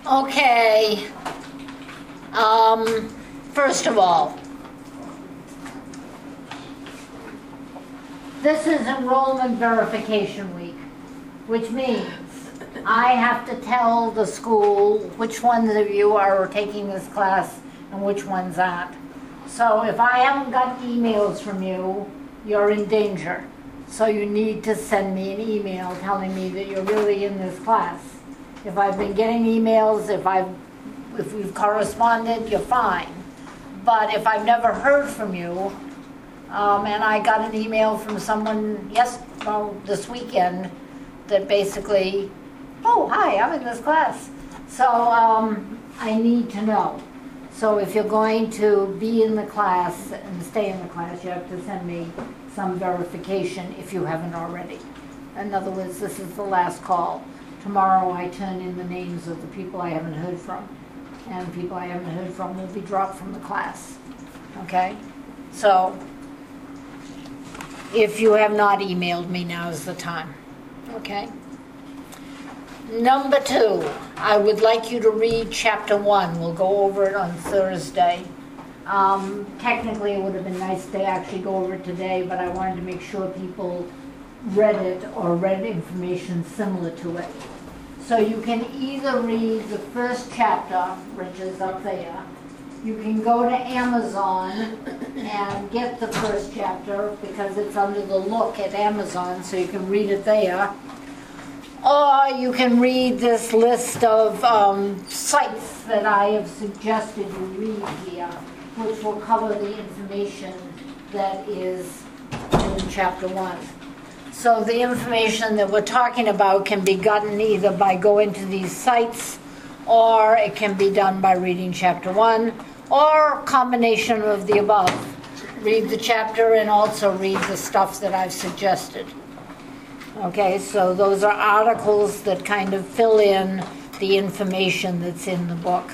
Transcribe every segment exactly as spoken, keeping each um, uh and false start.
Okay. Um, first of all, this is enrollment verification week, which means I have to tell the school which ones of you are taking this class and which ones aren't. So if I haven't gotten emails from you, you're in danger. So you need to send me an email telling me that you're really in this class. If I've been getting emails, if I've if we've corresponded, you're fine. But if I've never heard from you, um, and I got an email from someone yes, well, this weekend that basically, oh, hi, I'm in this class. So um, I need to know. So if you're going to be in the class and stay in the class, you have to send me some verification if you haven't already. In other words, this is the last call. Tomorrow I turn in the names of the people I haven't heard from. And people I haven't heard from will be dropped from the class. Okay? So, if you have not emailed me, now is the time. Okay? Number two, I would like you to read chapter one. We'll go over it on Thursday. Um, technically, it would have been nice to actually go over it today, but I wanted to make sure people read it or read information similar to it. So you can either read the first chapter, which is up there. You can go to Amazon and get the first chapter because it's under the look at Amazon, so you can read it there. Or you can read this list of um, sites that I have suggested you read here, which will cover the information that is in chapter one. So the information that we're talking about can be gotten either by going to these sites, or it can be done by reading chapter one, or a combination of the above. Read the chapter and also read the stuff that I've suggested. Okay, so those are articles that kind of fill in the information that's in the book.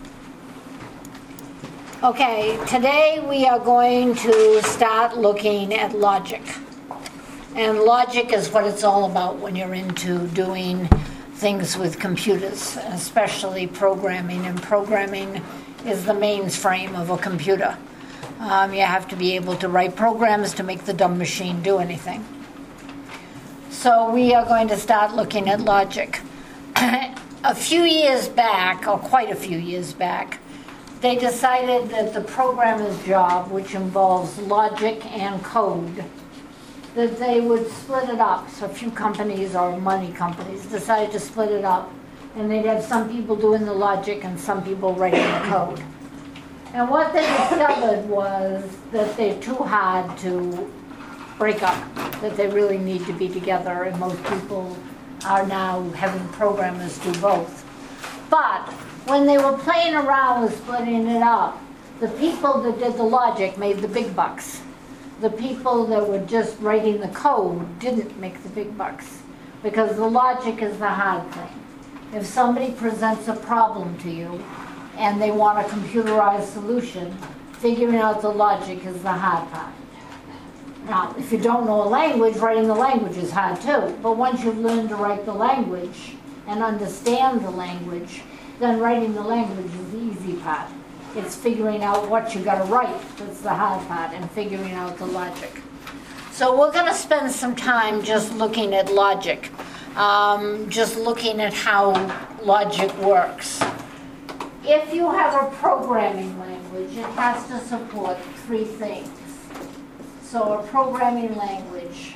Okay, today we are going to start looking at logic. And logic is what it's all about when you're into doing things with computers, especially programming. And programming is the mainframe of a computer. Um, you have to be able to write programs to make the dumb machine do anything. So we are going to start looking at logic. A few years back, or quite a few years back, they decided that the programmer's job, which involves logic and code, that they would split it up. So a few companies, or money companies, decided to split it up, and they'd have some people doing the logic and some people writing the code. And what they discovered was that they're too hard to break up, that they really need to be together, and most people are now having programmers do both. But when they were playing around with splitting it up, the people that did the logic made the big bucks. The people that were just writing the code didn't make the big bucks, because the logic is the hard thing. If somebody presents a problem to you and they want a computerized solution, figuring out the logic is the hard part. Now, if you don't know a language, writing the language is hard too. But once you've learned to write the language and understand the language, then writing the language is the easy part. It's figuring out what you got to write that's the hard part, and figuring out the logic. So we're going to spend some time just looking at logic, um, just looking at how logic works. If you have a programming language, it has to support three things. So a programming language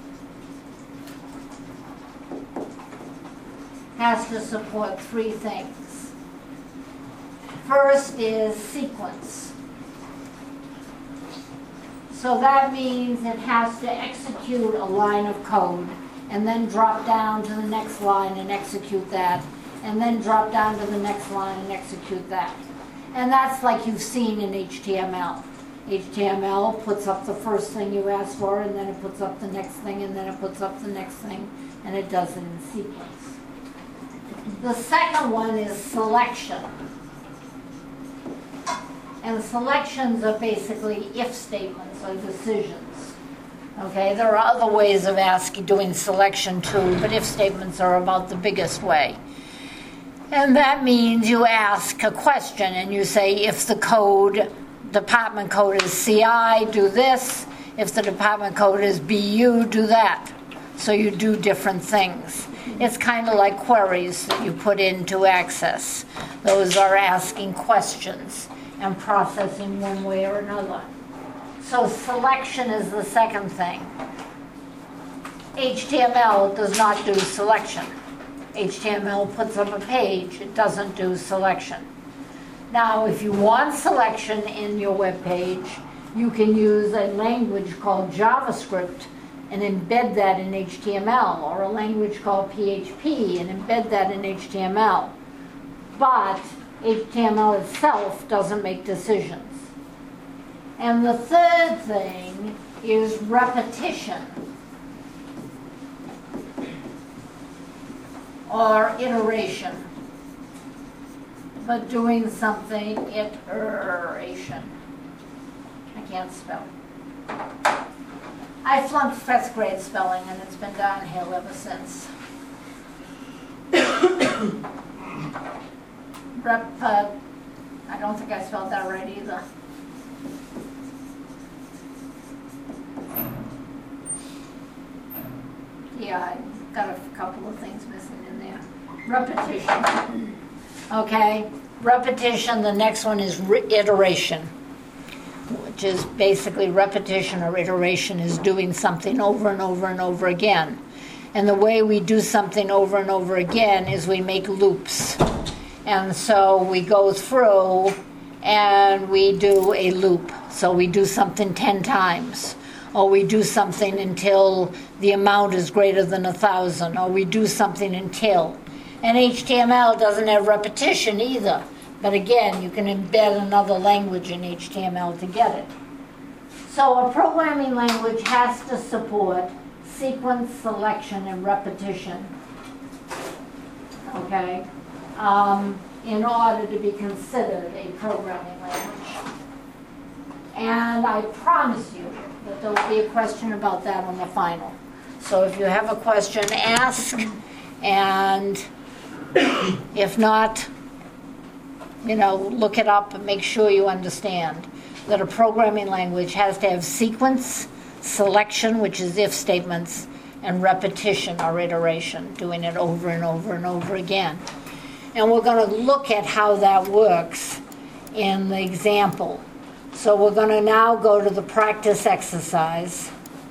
has to support three things. First is sequence. So that means it has to execute a line of code and then drop down to the next line and execute that, and then drop down to the next line and execute that. And that's like you've seen in H T M L. H T M L puts up the first thing you ask for, and then it puts up the next thing, and then it puts up the next thing, and it does it in sequence. The second one is selection. And selections are basically if statements or decisions. Okay, there are other ways of asking, doing selection too, but if statements are about the biggest way. And that means you ask a question and you say, if the code, department code is C I, do this. If the department code is B U, do that. So you do different things. It's kind of like queries that you put into Access. Those are asking questions and processing one way or another. So selection is the second thing. H T M L does not do selection. H T M L puts up a page, it doesn't do selection. Now, if you want selection in your web page, you can use a language called JavaScript and embed that in H T M L, or a language called P H P and embed that in H T M L. But H T M L itself doesn't make decisions. And the third thing is repetition, or iteration, but doing something, iteration. I can't spell. I flunked fifth grade spelling, and it's been downhill ever since. Rep, uh, I don't think I spelled that right either. Yeah, I got a couple of things missing in there. Repetition. Okay, repetition. The next one is iteration, which is basically repetition or iteration is doing something over and over and over again. And the way we do something over and over again is we make loops. And so we go through and we do a loop. So we do something ten times. Or we do something until the amount is greater than a thousand. Or we do something until. And H T M L doesn't have repetition either. But again, you can embed another language in H T M L to get it. So a programming language has to support sequence, selection, and repetition, okay, um, in order to be considered a programming language. And I promise you that there will be a question about that on the final. So if you have a question, ask, and if not, you know, look it up and make sure you understand that a programming language has to have sequence, selection, which is if statements, and repetition or iteration, doing it over and over and over again. And we're going to look at how that works in the example. So we're going to now go to the practice exercise.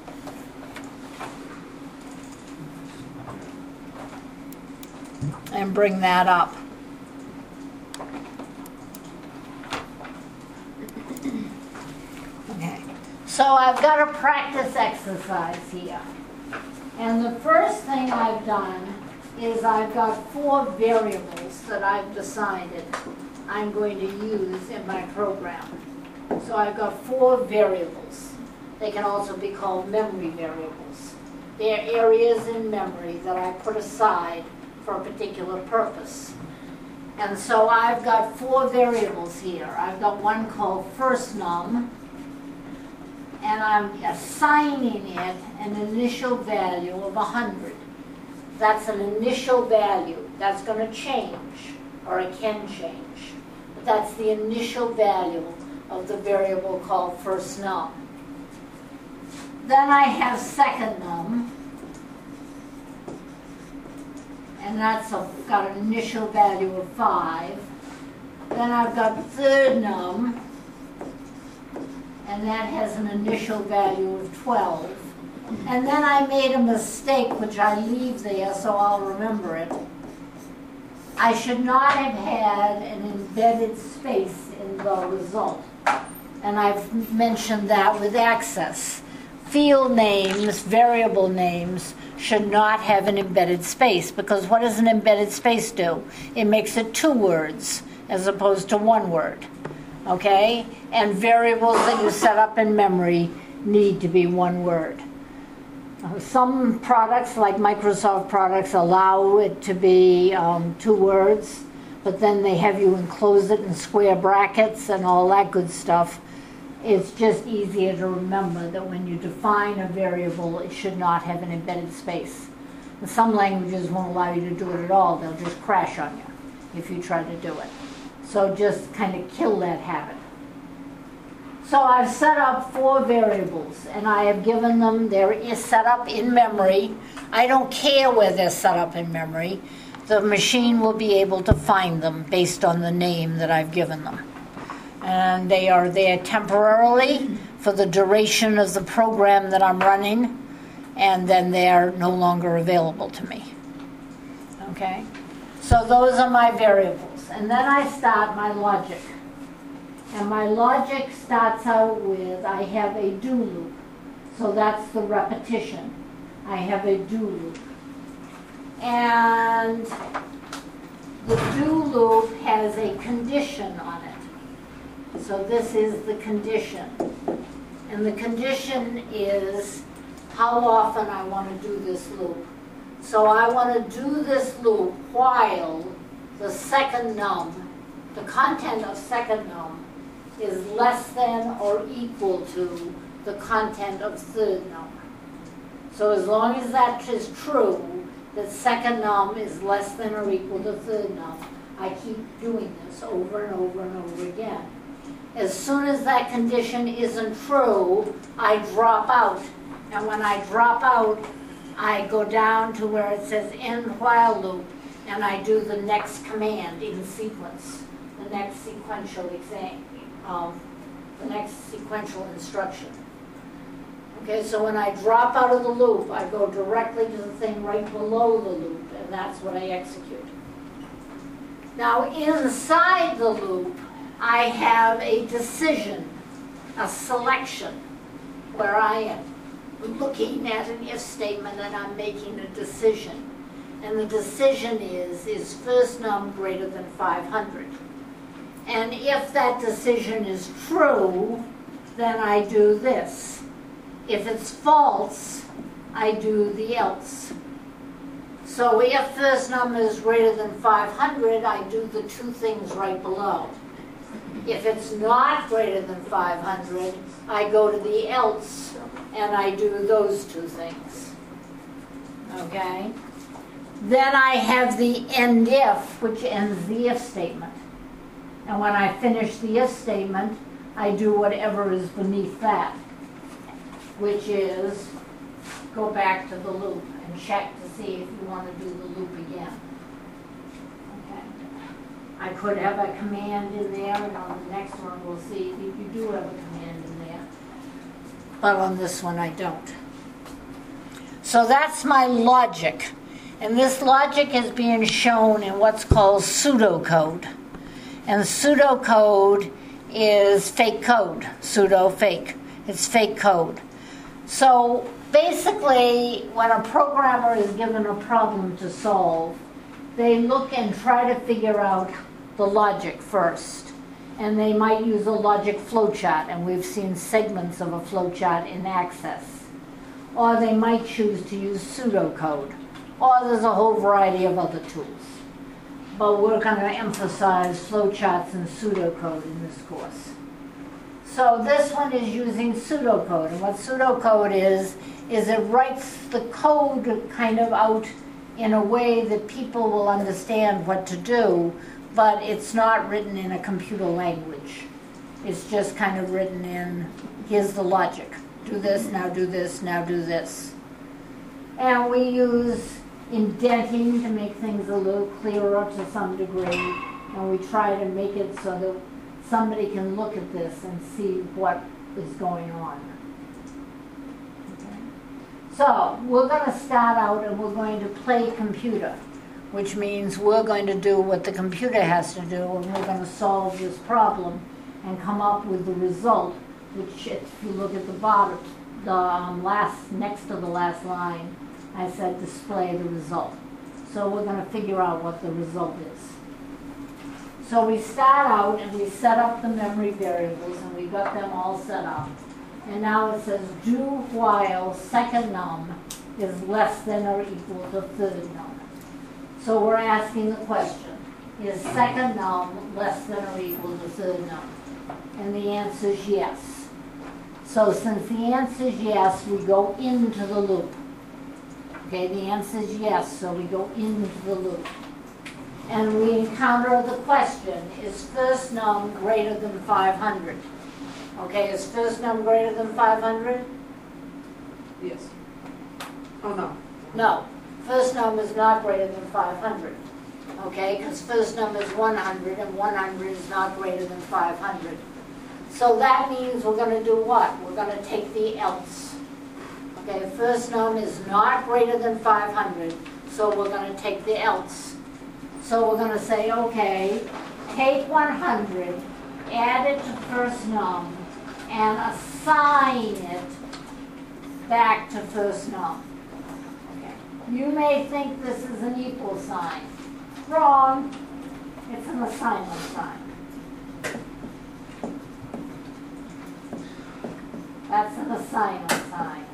And bring that up. Okay. So I've got a practice exercise here. And the first thing I've done is I've got four variables that I've decided I'm going to use in my program. So I've got four variables. They can also be called memory variables. They're areas in memory that I put aside for a particular purpose. And so I've got four variables here. I've got one called first num, and I'm assigning it an initial value of one hundred. That's an initial value. That's going to change, or it can change. But that's the initial value of the variable called first num. Then I have second num, and that's a, got an initial value of five. Then I've got third num, and that has an initial value of twelve. And then I made a mistake, which I leave there so I'll remember it. I should not have had an embedded space in the result. And I've mentioned that with Access. Field names, variable names, should not have an embedded space, because what does an embedded space do? It makes it two words as opposed to one word, okay? And variables that you set up in memory need to be one word. Some products, like Microsoft products, allow it to be um, two words, but then they have you enclose it in square brackets and all that good stuff. It's just easier to remember that when you define a variable, it should not have an embedded space. And some languages won't allow you to do it at all. They'll just crash on you. if you try to do it. So just kind of kill that habit. So I've set up four variables, and I have given them, they're set up in memory. I don't care where they're set up in memory. The machine will be able to find them based on the name that I've given them. And they are there temporarily for the duration of the program that I'm running, and then they're no longer available to me. Okay? So those are my variables. And then I start my logic. And my logic starts out with, I have a do loop. So that's the repetition. I have a do loop. And the do loop has a condition on it. So this is the condition. And the condition is how often I want to do this loop. So I want to do this loop while the second num, the content of second num, is less than or equal to the content of third num. So as long as that is true, that second num is less than or equal to third num, I keep doing this over and over and over again. As soon as that condition isn't true, I drop out. And when I drop out, I go down to where it says end while loop, and I do the next command in sequence, the next sequential exam. Um, the next sequential instruction. Okay, so when I drop out of the loop, I go directly to the thing right below the loop, and that's what I execute. Now, inside the loop, I have a decision, a selection, where I am looking at an if statement and I'm making a decision. And the decision is, is first num greater than five hundred? And if that decision is true, then I do this. If it's false, I do the else. So if first num is greater than five hundred, I do the two things right below. If it's not greater than five hundred, I go to the else and I do those two things. Okay? Then I have the end if, which ends the if statement. And when I finish the if statement, I do whatever is beneath that, which is go back to the loop and check to see if you want to do the loop again. Okay. I could have a command in there, and on the next one we'll see if you do have a command in there. But on this one I don't. So that's my logic. And this logic is being shown in what's called pseudocode. And pseudocode is fake code, pseudo fake. It's fake code. So basically, when a programmer is given a problem to solve, they look and try to figure out the logic first. And they might use a logic flowchart, and we've seen segments of a flowchart in Access. Or they might choose to use pseudocode. Or there's a whole variety of other tools. But we're going to emphasize flowcharts and pseudocode in this course. So this one is using pseudocode. And what pseudocode is, is it writes the code kind of out in a way that people will understand what to do, but it's not written in a computer language. It's just kind of written in, here's the logic. Do this, now do this, now do this. And we use indenting to make things a little clearer to some degree, and we try to make it so that somebody can look at this and see what is going on. Okay. So we're going to start out and we're going to play computer, which means we're going to do what the computer has to do, and we're going to solve this problem and come up with the result, which if you look at the bottom, the um, last, next to the last line, I said display the result. So we're going to figure out what the result is. So we start out and we set up the memory variables, and we got them all set up. And now it says do while second num is less than or equal to third num. So we're asking the question, is second num less than or equal to third num? And the answer is yes. So since the answer is yes, we go into the loop. Okay, the answer is yes, so we go into the loop. and we encounter the question, is first num greater than five hundred? Okay, is first num greater than five hundred? Yes. Oh, no. No, first num is not greater than five hundred. Okay, because first num is one hundred, and one hundred is not greater than five hundred. So that means we're going to do what? We're going to take the else. Okay, first num is not greater than five hundred, so we're going to take the else. So we're going to say, okay, take one hundred, add it to first num, and assign it back to first num. Okay. You may think this is an equal sign. Wrong. It's an assignment sign. That's an assignment sign.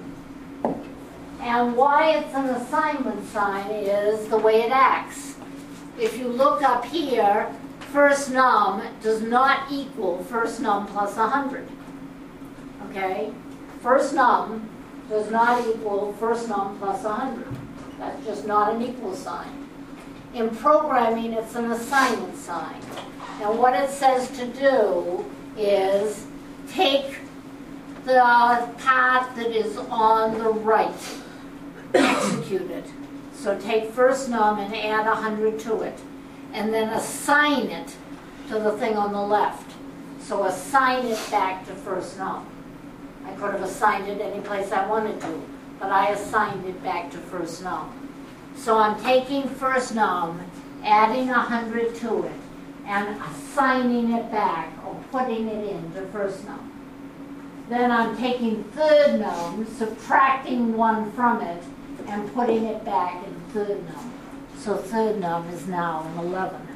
And why it's an assignment sign is the way it acts. If you look up here, first num does not equal first num plus one hundred. Okay? First num does not equal first num plus one hundred. That's just not an equal sign. In programming, it's an assignment sign. And what it says to do is take the part that is on the right, execute it. So take first num and add one hundred to it, and then assign it to the thing on the left. So assign it back to first num. I could have assigned it any place I wanted to, but I assigned it back to first num. So I'm taking first num, adding one hundred to it, and assigning it back, or putting it into first num. Then I'm taking third num, subtracting one from it, and putting it back in third num. So third num is now an eleven.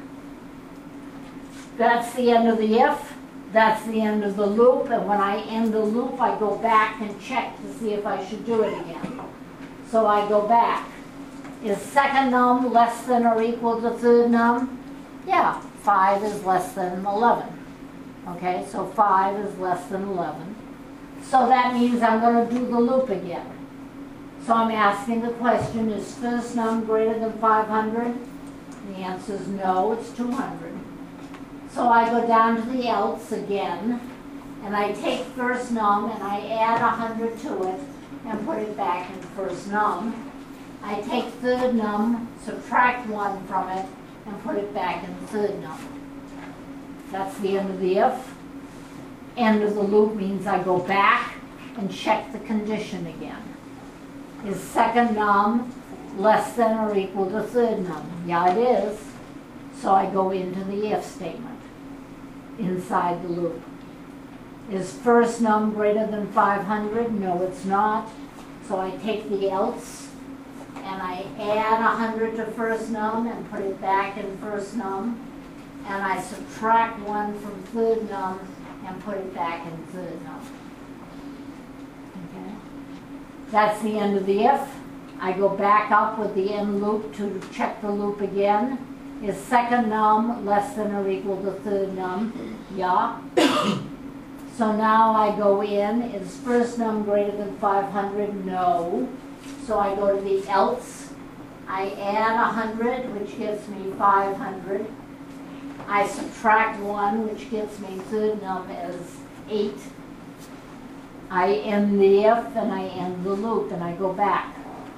That's the end of the if. That's the end of the loop. And when I end the loop, I go back and check to see if I should do it again. So I go back. Is second num less than or equal to third num? Yeah, five is less than eleven. Okay, so five is less than eleven. So that means I'm going to do the loop again. So I'm asking the question, is first num greater than five hundred? The answer is no, it's two hundred. So I go down to the else again, and I take first num and I add one hundred to it and put it back in first num. I take third num, subtract one from it, and put it back in third num. That's the end of the if. End of the loop means I go back and check the condition again. Is second num less than or equal to third num? Yeah, it is. So I go into the if statement inside the loop. Is first num greater than five hundred? No, it's not. So I take the else, and I add one hundred to first num and put it back in first num, and I subtract one from third num and put it back in third num. Okay? That's the end of the if. I go back up with the end loop to check the loop again. Is second num less than or equal to third num? Yeah. So now I go in. Is first num greater than five hundred? No. So I go to the else. I add one hundred, which gives me five hundred. I subtract one, which gives me third num as eight. I end the if, and I end the loop, and I go back.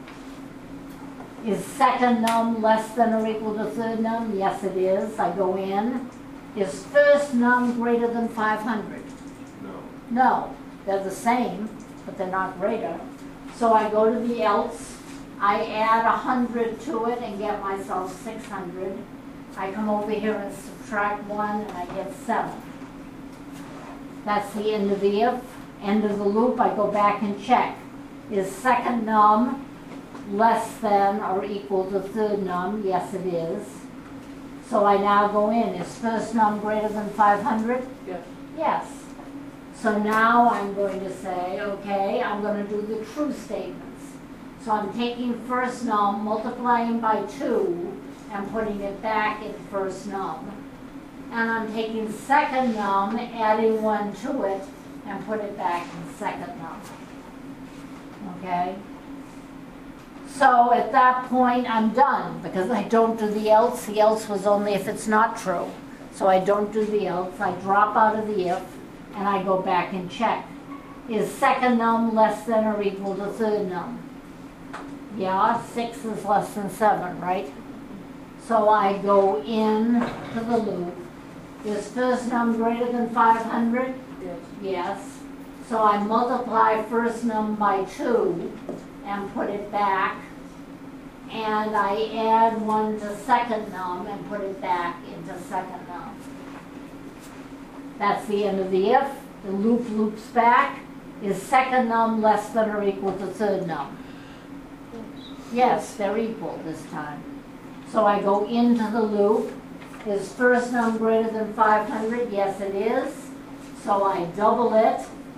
Is second num less than or equal to third num? Yes, it is. I go in. Is first num greater than five hundred? No. No. They're the same, but they're not greater. So I go to the else. I add one hundred to it and get myself six hundred. I come over here and subtract one, and I get seven. That's the end of the if. End of the loop, I go back and check. Is second num less than or equal to third num? Yes, it is. So I now go in. Is first num greater than five hundred? Yes. Yes. So now I'm going to say, okay, I'm going to do the true statements. So I'm taking first num, multiplying by two, and putting it back in first num. And I'm taking second num, adding one to it, and put it back in second num. Okay? So at that point, I'm done, because I don't do the else. The else was only if it's not true. So I don't do the else. I drop out of the if, and I go back and check. Is second num less than or equal to third num? Yeah, six is less than seven, right? So I go in to the loop. Is first num greater than five hundred? Yes. Yes. So I multiply first num by two and put it back. And I add one to second num and put it back into second num. That's the end of the if. The loop loops back. Is second num less than or equal to third num? Yes, they're equal this time. So I go into the loop. Is first num greater than five hundred? Yes, it is. So I double it.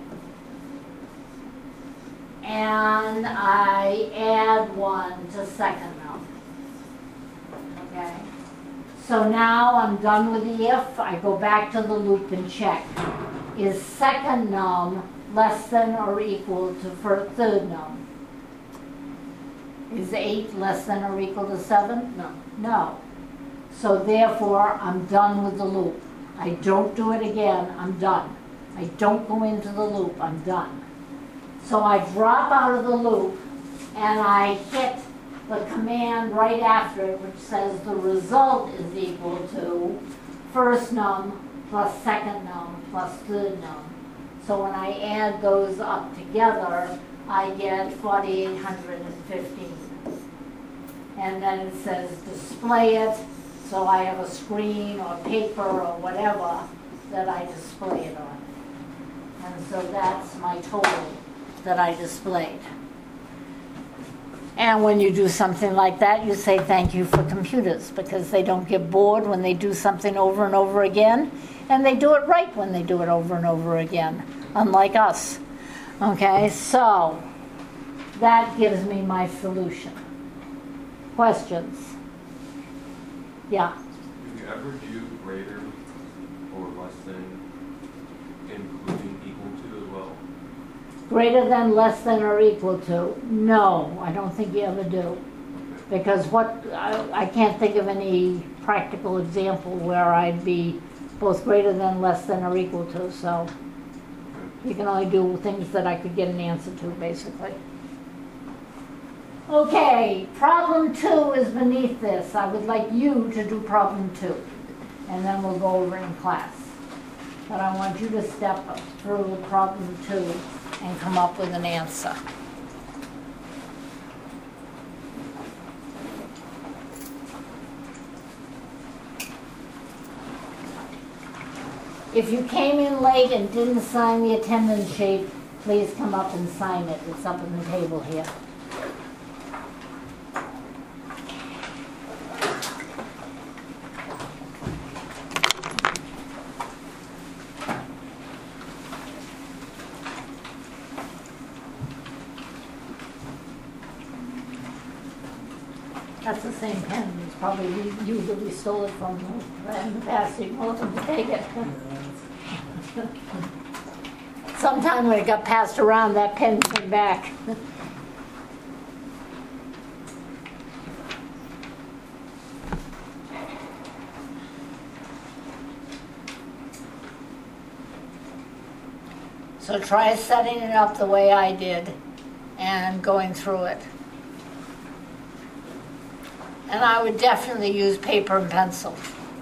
And I add one to second num. Okay. So now I'm done with the if. I go back to the loop and check. Is second num less than or equal to fir- third num? Is eight less than or equal to seven? No. No. So therefore, I'm done with the loop. I don't do it again, I'm done. I don't go into the loop, I'm done. So I drop out of the loop and I hit the command right after it, which says the result is equal to first num plus second num plus third num. So when I add those up together, I get four thousand eight hundred fifteen. And then it says display it, so I have a screen or paper or whatever that I display it on. And so that's my total that I displayed. And when you do something like that, you say thank you for computers, because they don't get bored when they do something over and over again, and they do it right when they do it over and over again, unlike us. Okay, so that gives me my solution. Questions? Yeah? Do you ever do greater or less than, including equal to as well? Greater than, less than, or equal to? No, I don't think you ever do. Because what, I, I can't think of any practical example where I'd be both greater than, less than, or equal to, so you can only do things that I could get an answer to, basically. Okay, problem two is beneath this. I would like you to do problem two, and then we'll go over in class. But I want you to step up through problem two and come up with an answer. If you came in late and didn't sign the attendance sheet, please come up and sign it. It's up on the table here. That's the same pen. It's probably you that we stole it from in the past. You're welcome to take it. Sometime when it got passed around, that pen came back. So try setting it up the way I did and going through it. And I would definitely use paper and pencil.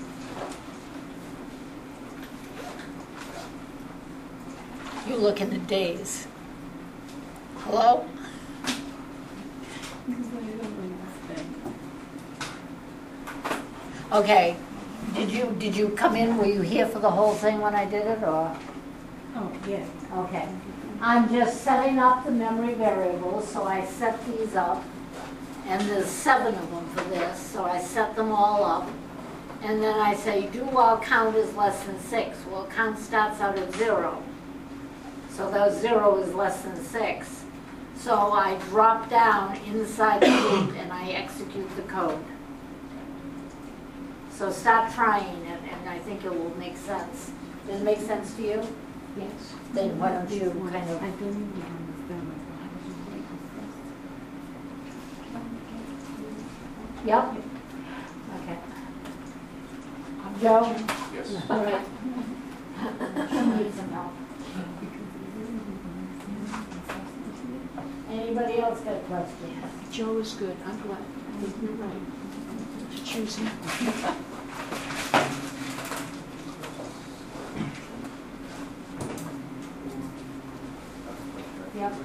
You look in the days. Hello? Okay. Did you did you come in? Were you here for the whole thing when I did it, or? Oh, yeah. Okay. I'm just setting up the memory variables, so I set these up. And there's seven of them for this, so I set them all up. And then I say, do while count is less than six. Well, count starts out at zero. So that zero is less than six. So I drop down inside the loop and I execute the code. So stop trying it, and I think it will make sense. Does it make sense to you? Yes. Then why don't you kind of... I don't even understand. Yep. Okay. Joe? Yes. All right. Need some help. Anybody else got questions? Joe is good, I'm glad. I think you're right. To choose him. Yep.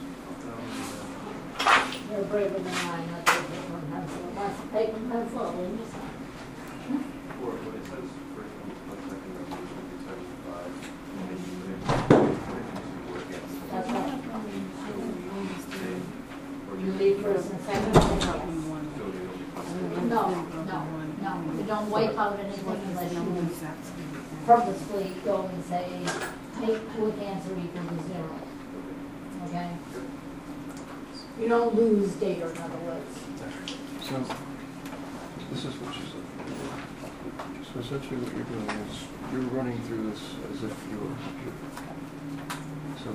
You're braver than I, not the paper and pencil. Wants the paper and pencil, will you sign? Or what it says, first one, one second, resolution, it says five. and then you put in- put it into work against. That's right. So we stay, or You just- leave first and second, then yes. So they don't be possible. No, no, no, you don't wipe out anything unless you purposefully go and say, take two answer equal to zero, okay? You don't lose data, in other words. So, this is what she's looking for. So essentially what you're doing is, you're running through this as if you were a computer. So,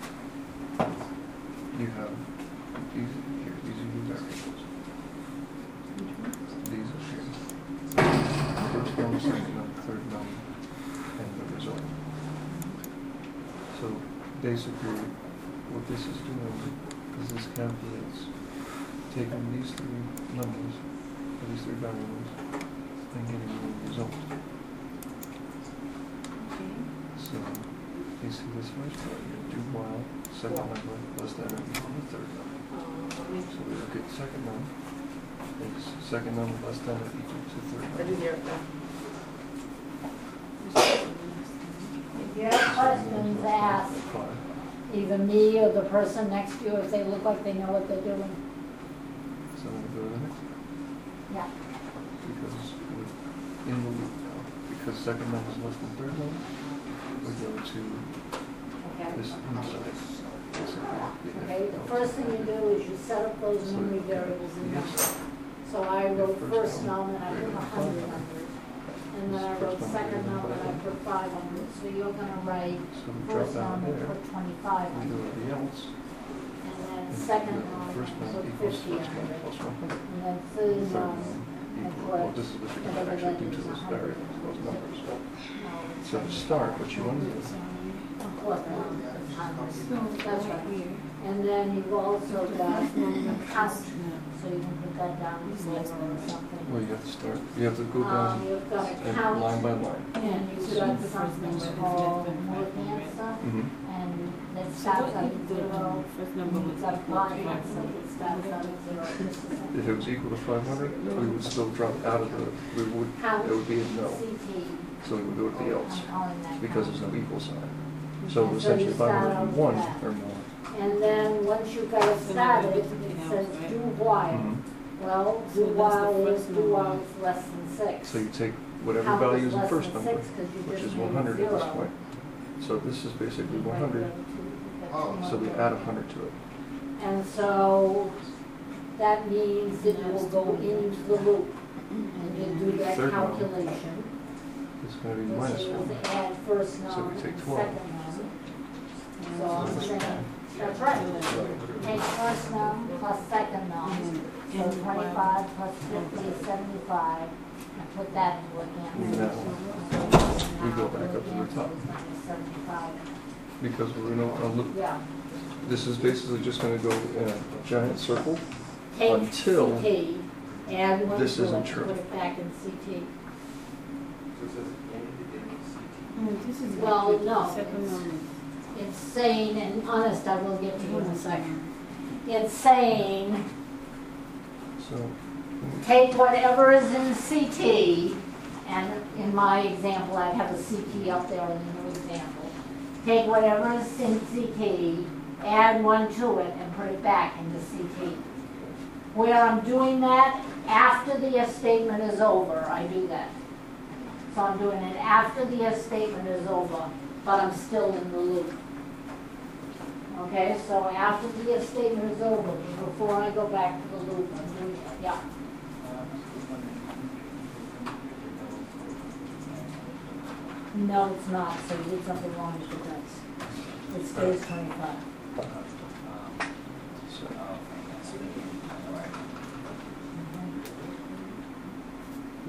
you have these here, these are your variables. These are here. First number, second number, third number, and the result. So, basically, what this is doing is this calculates taking these three numbers, or these three variables, and getting you a result. So, you see this first part here, do while, second number, less than or equal to third number. So we look at second number, is second number less than or equal to third number. If you have questions, ask Five. either me or the person next to you if they look like they know what they're doing. So I'm gonna go to the next one, Yeah. because we're in the loop now, because second number is less than third number, we go to Okay. this inside. Okay, the first thing you do is you set up those memory variables in there. So I wrote first number and I put a hundred under it. And then I wrote second number and I put five under it. So you're gonna write So we drop first down number, there, put twenty-five we under do it. everything else. And then and second the number, First number put equals fifty first under number it. plus one hundred. And then third Third number, number and equal, what? well, this is what you're gonna whatever actually that do is, to this a hundred. variable, those numbers. No, So to start, what you want to do, Fourth number, is hundred. So, That's right right. here. And then you've also got count, so you can put that down to zero or well, something. you have to start, you have to go Um, down you've got a and count, line by line. and you've got something called more answer, Mm-hmm. and that starts out at zero. First And number you've was got equal to pi five answer hundred. that starts out at zero. This is a If it was equal to five hundred, we would still drop out of the, we would, count, it would be a no. C T. So we would go to the else, I'm calling that because count. there's no equal sign. So And so essentially you five start hundred out and one with that. or more. And then, once you've got it started, it says do while. Mhm. Well, So do that's while the is, first do number. while is less than six. So you take whatever Count value is is in less first than number, six 'cause you which just is made one hundred at this zero. point. So this is basically one hundred, Oh, so we add one hundred to it. And so that means that you will go into the loop and you do that Third one. calculation. It's gonna be Which minus is one. add first So we number take and twelve. second number. So I'm So this saying, one. that's right. Take first number plus second number. So twenty-five plus fifty is seventy-five, and put that into account. Now, we go back up to the top. Seventy-five, Because we're in a, a loop. yeah. This is basically just gonna go in a giant circle. Take Until C T, add one this to isn't it, true. put it back in C T. So it says and in C T. Mm, This is Well, like the no, second it's- number. It's saying, and honest, I will get to you in a second. It's saying, So, take whatever is in C T, and in my example, I'd have a C T up there in the new example. Take whatever is in C T, add one to it, and put it back into C T. Where I'm doing that, after the if statement is over, I do that. So I'm doing it after the if statement is over, but I'm still in the loop. Okay, so after the if statement is over, before I go back to the loop, I'm doing it, yeah. No, it's not, so you did something wrong with the dice. It stays twenty-five. so,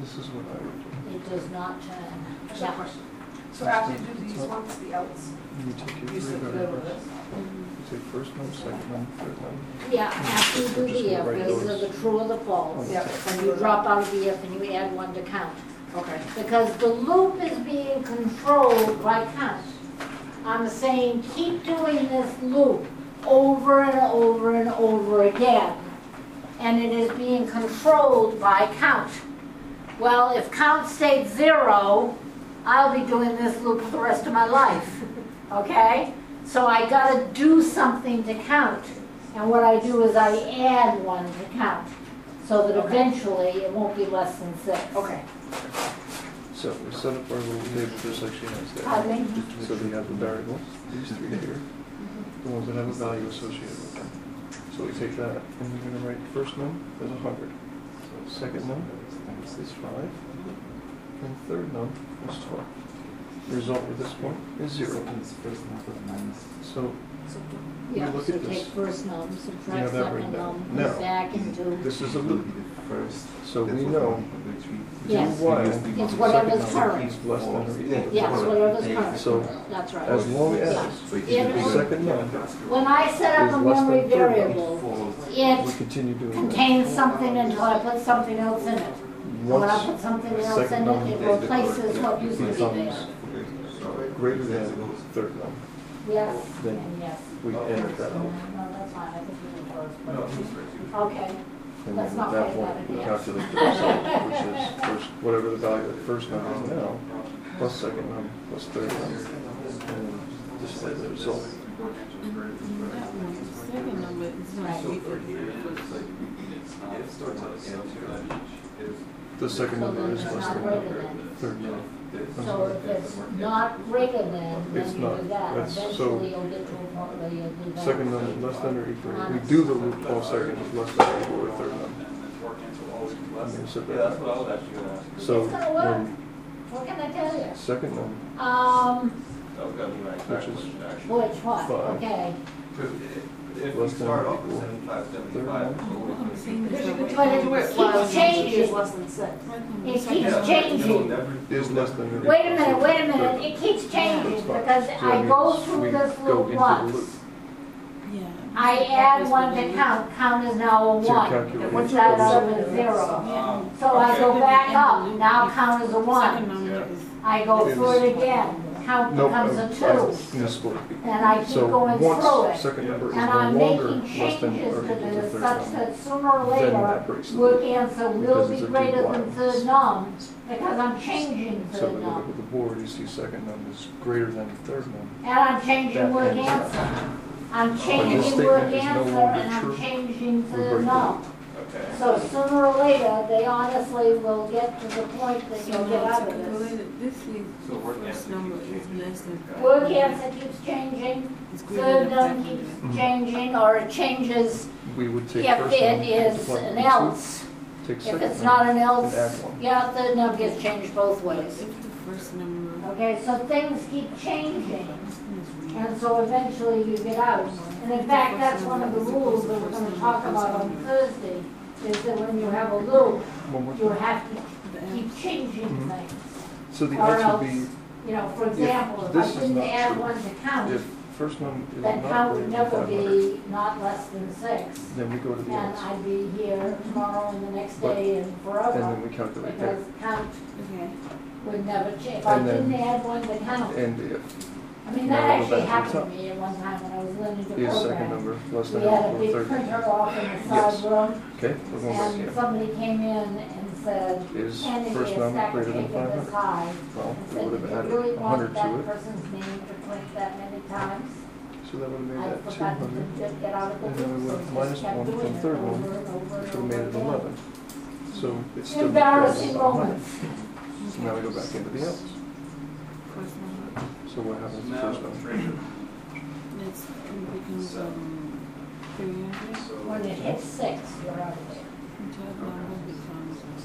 This is what I would do. It does not turn. That's a question. So after you do these ones, the outs, You take your you three said go to variables. this. You take first num, second num, third num. Yeah, after you do Just the if, write those are those. the true or the false. Yeah. And you drop out of the if and you add one to count. Okay. Because the loop is being controlled by count. I'm saying keep doing this loop over and over and over again. And it is being controlled by count. Well, if count stayed zero, I'll be doing this loop for the rest of my life, okay? So I gotta do something to count. And what I do is I add one to count, so that Okay. eventually it won't be less than six. Okay. So we set up our little table just like she has there. Pardon me? So we have the variables, these three here, the ones that have a value associated with them. So we take that and we're gonna write first num as a hundred. Second num is five. And third num is twelve. The result at this point is zero. So Yeah, look so at take this. first num, You subtract have that second written down. num, Now, put back into, this is a loop. So we know do Yes. while It's whatever's second num current. is less than or equal to yes, one. whatever's current. So That's right. as long as Yeah. the second num When I set up is a less than memory third num, variable, we it continue doing that. contains something until I put something else in it. And when I put something else in second it, num it replaces what used to be there. becomes greater than third num, Yes, then and yes. we enter that No, out. that's fine, I think you can first. No, but- it's just right. Okay, And Let's then not at that fight point, about it we yet. calculate the result, which is first, whatever the value of the first num is now, plus second num, plus third num, and then display the result. Second number is not Right. equal to the first. The second so number then is it's less not than greater the than. third num. So if it's not greater than, then It's you not. do that. That's- so- Eventually you'll get to a point where you'll do that. Second num is less than or equal, we do the loop all second is less than or equal to third num. I'm gonna set Yeah, that. that's what I was actually gonna ask. So It's gonna work. when What can I tell you? second num, Um, That was gonna be my exact Which is- question, actually. which what? Five. Okay. Because if if we Less than start or off equal. at seventy-five, Third seventy-five, num. what What I'm would saying Because is you that could But do it it keeps while the changing. is less than six. It keeps changing. is less than or equal. Wait a minute, wait a minute, it keeps changing That's fine. because So that I go means through we this go loop into the once. loop. Yeah. I add one to count, count is now a So you're one, calculating instead the of result. a zero. Yeah. So I go back up, now count is a Second one. number is. I go through it again, count Nope, becomes a I- I two. misspoke. And I keep So going through once it. second number is And no I'm longer making less than changes or to equal to this third such num, that sooner or then later, that breaks the work loop. answer will Because be it's a greater do than while. third num, because I'm changing So third when you look num. at the board, you see second num is greater than third num. And I'm changing That work ends answer. that. I'm this changing work statement is no answer longer and I'm true. changing We third break the num. loop. Okay. So sooner or later, they honestly will get to the point that So you'll get now out to of this. calculate it, this is, So work first answer number keeps is less than. Work answer keeps changing, It's greater third than num five keeps hundred. changing, or it changes We would take if first it num, is multiply an it by two, else. take If second it's num, not an and else, add one. yeah, third num gets changed both ways. If the first number Okay, so things keep changing, is real. and so eventually you get out. And in fact, that's one of the rules that we're gonna talk about on Thursday, is that when you have a loop, One more you time. have to keep changing Mhm. things. So the Or answer else, would be, you know, for example, if this I is didn't not add true. one to count, if first num is then not count greater would than never five hundred, be not less than six. then we go to the And else. I'd be here tomorrow and the next But- day and And forever, then we calculate that. because count Okay. would never change. If I And then- didn't add one to count, And if I mean, now that we'll go actually back to the happened top. to me at one time when I was learning to is second program. number less We than or had a equal to big third num. printer off in the Yes. side room, Okay, we're going back and in. somebody came in and said, Is handed me first a num stack of greater than paper five this hundred? high, Well, and we said, would "Do have you added really a want hundred that to it, person's name to print that many times?" so that would have made I that two forgot to hundred, get get out of the And then we loop, so went I minus just kept one doing from it third over one, and over and which would have over made it again. eleven. So it's still. Embarrassing greater than one moments. hundred. So now we go back into the else. First number, So what happens to Now, first num? Fraser, that's, it becomes, um, three hundred. so. When it hits six, you're out of there. Third number becomes, uh,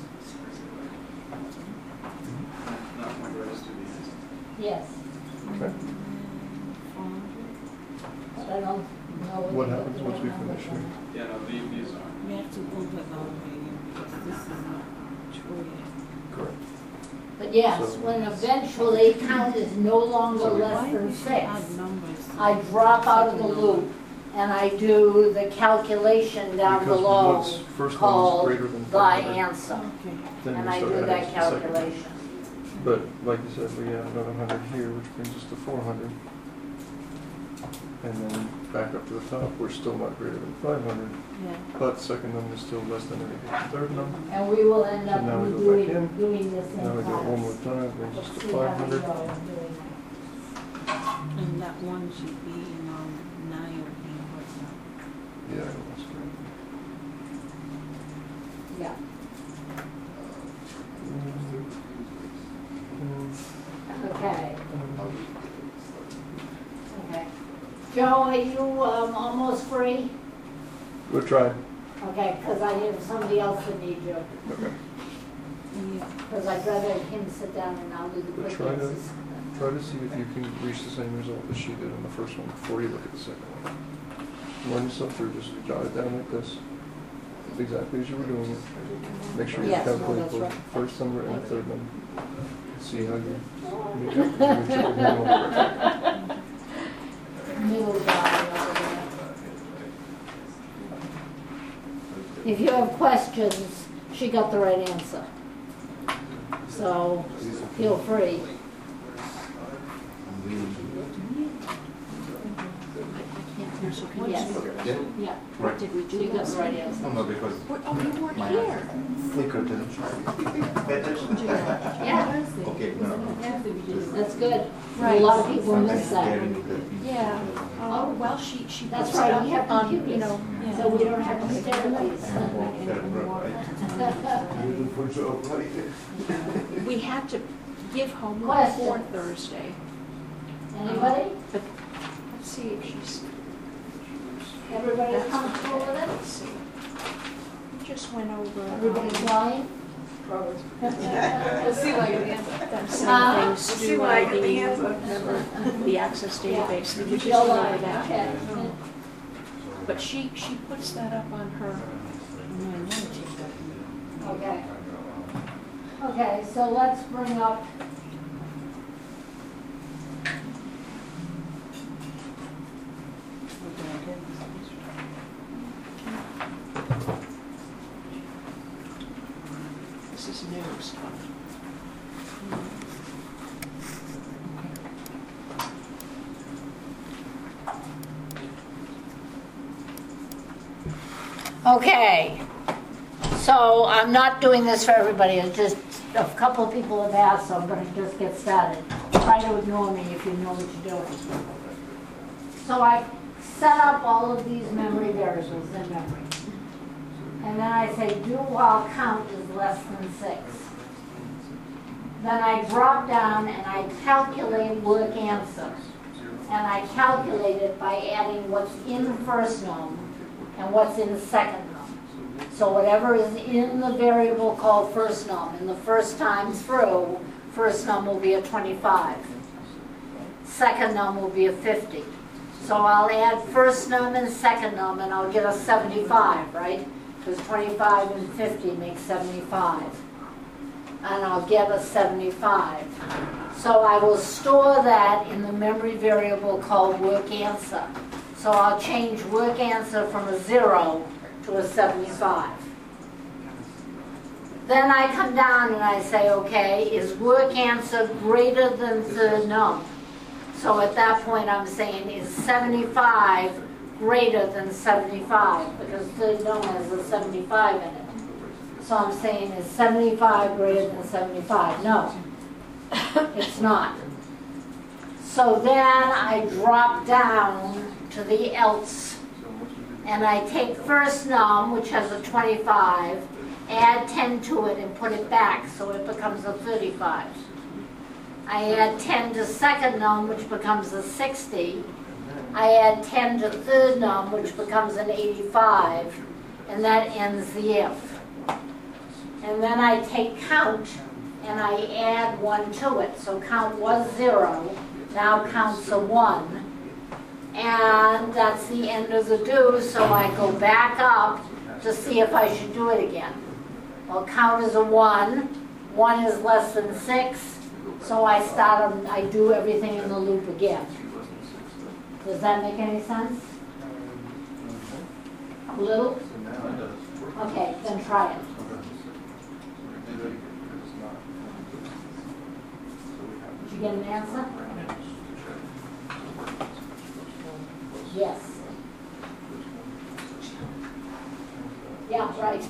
Not my greatest to the end. Yes, Okay. four hundred. but I don't know. What the- happens the once we numbers finish on here? Yeah, no, these, these are. We have to put that number again because this is not true yet. Correct. But yes, So- when eventually count is no longer So we- less Why than would she six, add numbers? I drop out of the Second loop number. and I do the calculation down Because below once first one is called greater than the five hundred, answer. Okay. then And we I start do adding that to the second. calculation. But like you said, we add another hundred here, which brings us to four hundred. And then back up to the top, we're still not greater than five hundred, Yeah. but second number is still less than anything. Third number, And we will end So up now we go doing, back in. doing this in now we do it one more class. time, brings us Let's to see how five we hundred. go in doing that. And that one should be in um, nine or eight or something. Yeah, that's great. Yeah, okay, okay. Joe, are you um, almost free? We'll try. Okay, because I have somebody else that needs you. Okay. Yeah. Because I'd rather him sit down and I'll do the We'll quick try to- answers. Try to see if you can reach the same result as she did on the first one before you look at the second one. Run yourself through, just jot it down like this, exactly as you were doing it. Make sure you Yes, no, calculate that's both right. the first number and the third number. See how you meet up with your normal. Middle guy over there. If you have questions, she got the right answer. So feel free. Yes, yeah, Right. Did we do she got this? the right answer. No, no, because Oh, you weren't my here. flicker didn't pay attention. Yeah, Okay, no, no. that's good. A Right. lot of people I'm miss just that. getting the- Yeah. Oh, well, she, she. That's puts right, stuff we have on, computers, You know, yeah. so we don't have to stare at these. We had to give homework Questions? for Thursday. Anybody? But let's see if she's, Everybody comfortable with it? let's see. We just went over. um, Everybody's lying? We'll see like the answer. Them Uh, same things see to what I uh, get the the, answer. remember, the access database. We just You're went over lying, that. okay. But she, she puts that up on her. Okay. Okay, so let's bring up. This is new stuff. Okay, so I'm not doing this for everybody, it's just a couple of people have asked, so I'm gonna just get started. Try to ignore me if you know what you're doing. So I set up all of these memory variables in memory. And then I say do while count is less than six. Then I drop down and I calculate work answer. And I calculate it by adding what's in first num and what's in second num. So whatever is in the variable called first num, in the first time through, first num will be a twenty-five. Second num will be a fifty. So I'll add first num and second num and I'll get a seventy-five, right? Because twenty-five and fifty make seventy-five. And I'll get a seventy-five. So I will store that in the memory variable called work answer. So I'll change work answer from a zero to a seventy-five. Then I come down and I say, okay, is work answer greater than third num? So at that point I'm saying, is seventy-five greater than seventy-five? Because third num has a seventy-five in it. So I'm saying, is seventy-five greater than seventy-five? No, it's not. So then I drop down to the else, and I take first num, which has a twenty-five, add ten to it and put it back, so it becomes a thirty-five. I add ten to second num, which becomes a sixty. I add ten to third num, which becomes an eighty-five, and that ends the if. And then I take count, and I add one to it. So count was zero, now count's a one. And that's the end of the do, so I go back up to see if I should do it again. Well, count is a one, one is less than six, so I start, 'em- I do everything in the loop again. Does that make any sense? A little? So now it does work. Okay, then try it. So we're gonna do that again, because it's not. So we have Did you get an answer? to check. Yes. Yeah, right.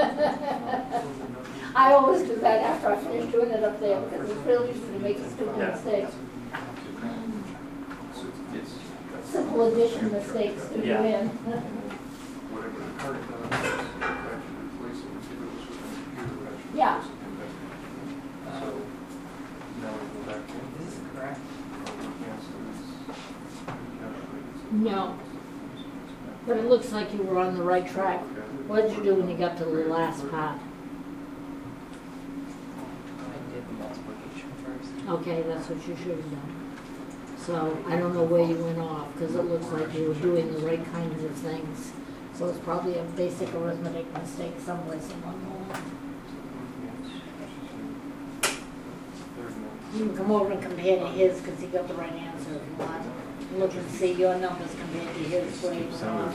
I always do that after I finish doing it up there, because it's really easy to make a stupid mistake. So it's, that's Simple addition mistakes do you in. whatever the current number is, we actually replace it, if it was with a computer, we actually Yeah. replace it in that. So now we go back in. This is correct. Cancel this. Recalculate. No. But it looks like you were on the right track. What did you do when you got to the last part? I did the multiplication first. Okay, that's what you should have done. So I don't know where you went off, because it looks like you were doing the right kinds of things. So it's probably a basic arithmetic mistake someplace along the line. You can come over and compare to his, because he got the right answer if you want. Look and see your numbers compared to his, where you went off.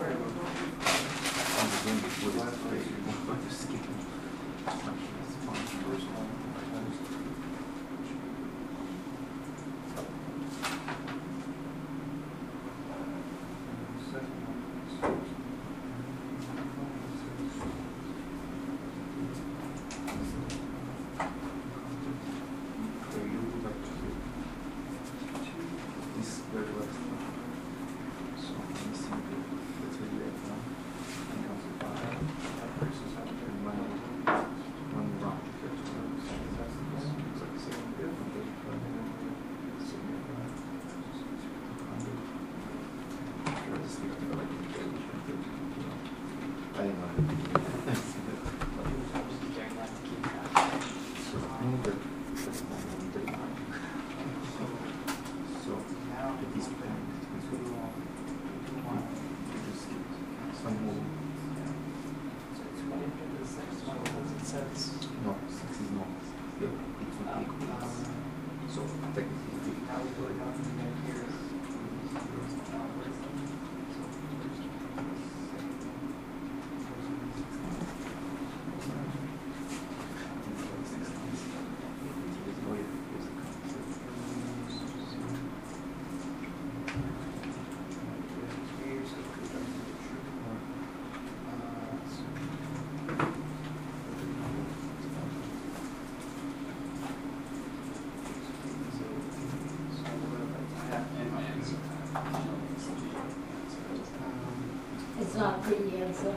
It's not a pretty answer.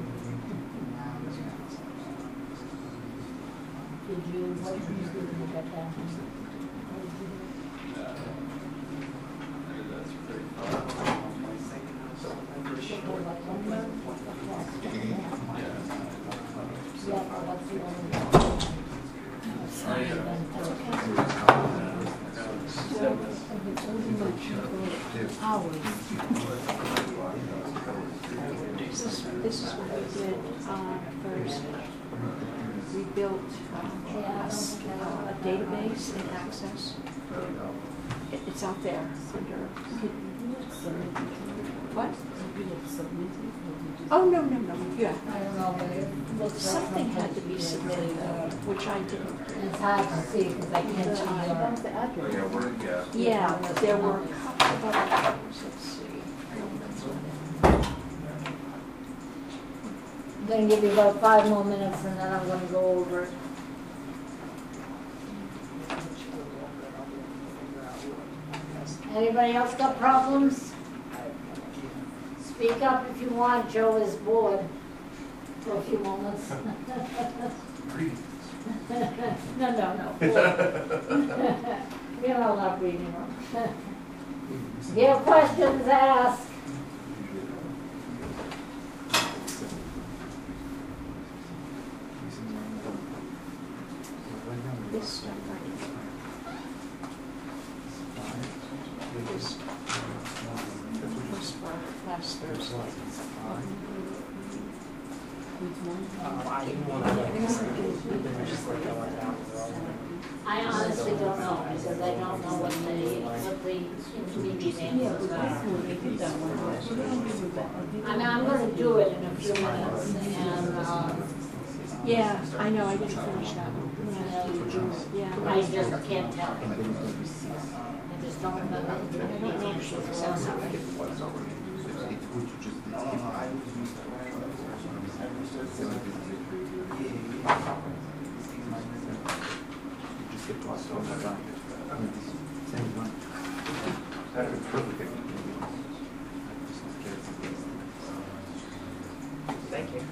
Did you, what did you do when you got that? What did you do? Yeah, but what's the only? This is, this is what we did, uh, first. We built, uh, a database in Access. It, it's out there under. What? Oh, no, no, no, yeah. I don't know, but it looks like Something had to be submitted, uh, which I didn't. It's hard to see because I can't see your. Yeah, we're, yeah. Yeah, there were a couple of other things, let's see. I'm gonna give you about five more minutes and then I'm gonna go over it. Anybody else got problems? Speak up if you want, Joe is bored for a few moments. No, no, no. bored. We don't allow reading room. If you have questions, ask. This stuff right here. This was for last Thursday. Um, I didn't want to like, just like go on down the road. I honestly don't know, because I don't know what the, what the intermediate answer is. I mean, I'm gonna do it in a few minutes, and, um, Yeah, I know, I didn't finish that one. Yeah. I just can't tell. I just don't remember the intermediate answer, so I'm sorry. Thank you.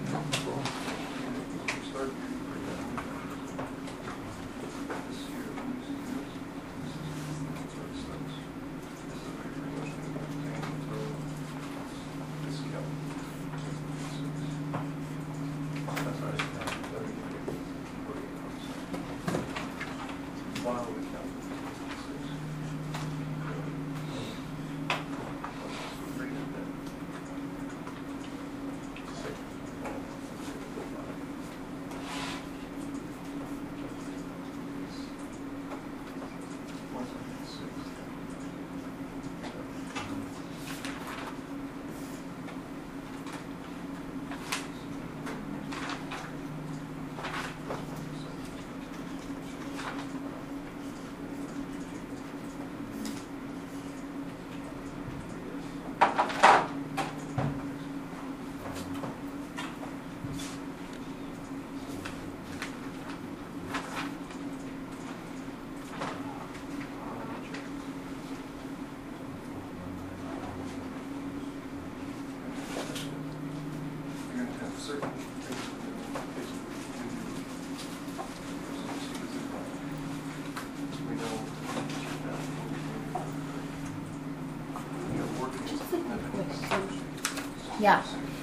Yeah.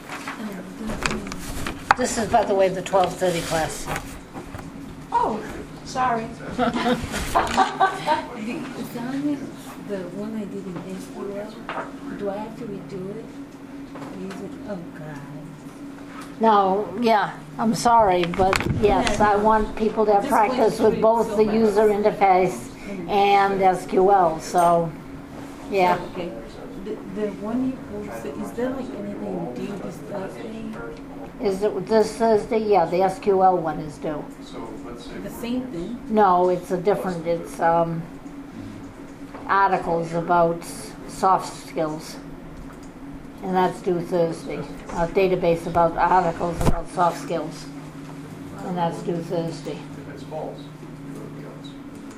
This is, by the way, the twelve thirty class. Oh, sorry. The assignment, the one I did in S Q L, do I have to redo it? Use it? Oh, God. No, yeah, I'm sorry, but yes, I want people to have practice with both the user interface and S Q L, so, yeah. Okay. The, the one you posted, is there like anything due this Thursday? Is it this Thursday? Yeah, the S Q L one is due. So let's say. The same thing? No, it's a different, it's um, articles about s- soft skills. And that's due Thursday. A database about articles about soft skills. And that's due Thursday. If it's false, you go to the else.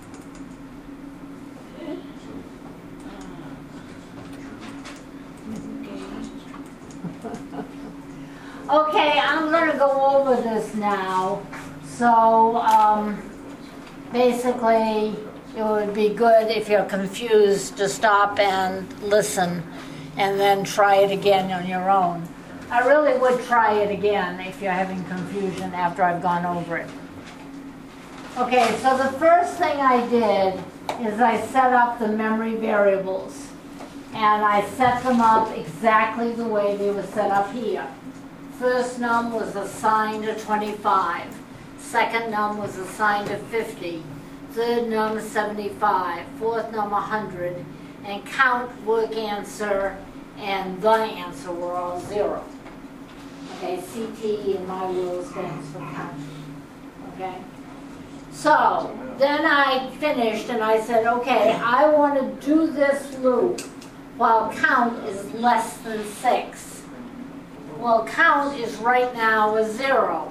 Okay, I'm gonna go over this now. So, um, basically, it would be good if you're confused to stop and listen and then try it again on your own. I really would try it again if you're having confusion after I've gone over it. Okay, so the first thing I did is I set up the memory variables. And I set them up exactly the way they were set up here. First num was assigned to twenty-five. Second num was assigned to fifty. Third num seventy-five. Fourth num one hundred. And count, work answer, and the answer were all zero. Okay, C T in my world stands for count. Okay? So, then I finished and I said, okay, I want to do this loop while count is less than six. Well, count is right now a zero.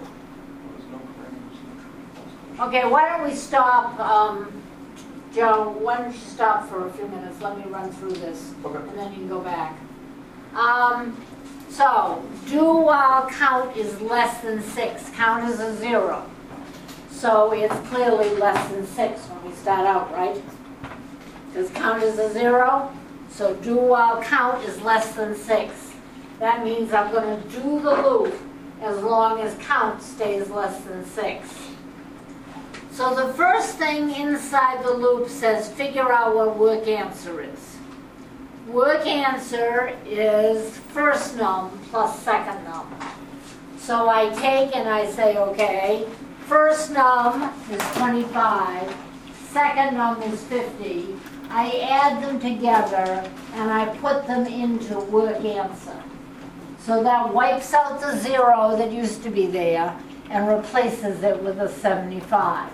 Okay, why don't we stop, um, Joe, why don't you stop for a few minutes, let me run through this, Okay. and then you can go back. Um, so, do while count is less than six, count is a zero. So it's clearly less than six when we start out, right? Because count is a zero, so do while count is less than six. That means I'm going to do the loop as long as count stays less than six. So the first thing inside the loop says figure out what work answer is. Work answer is first num plus second num. So I take and I say, okay, first num is twenty-five, second num is fifty. I add them together and I put them into work answer. So that wipes out the zero that used to be there and replaces it with a seventy-five.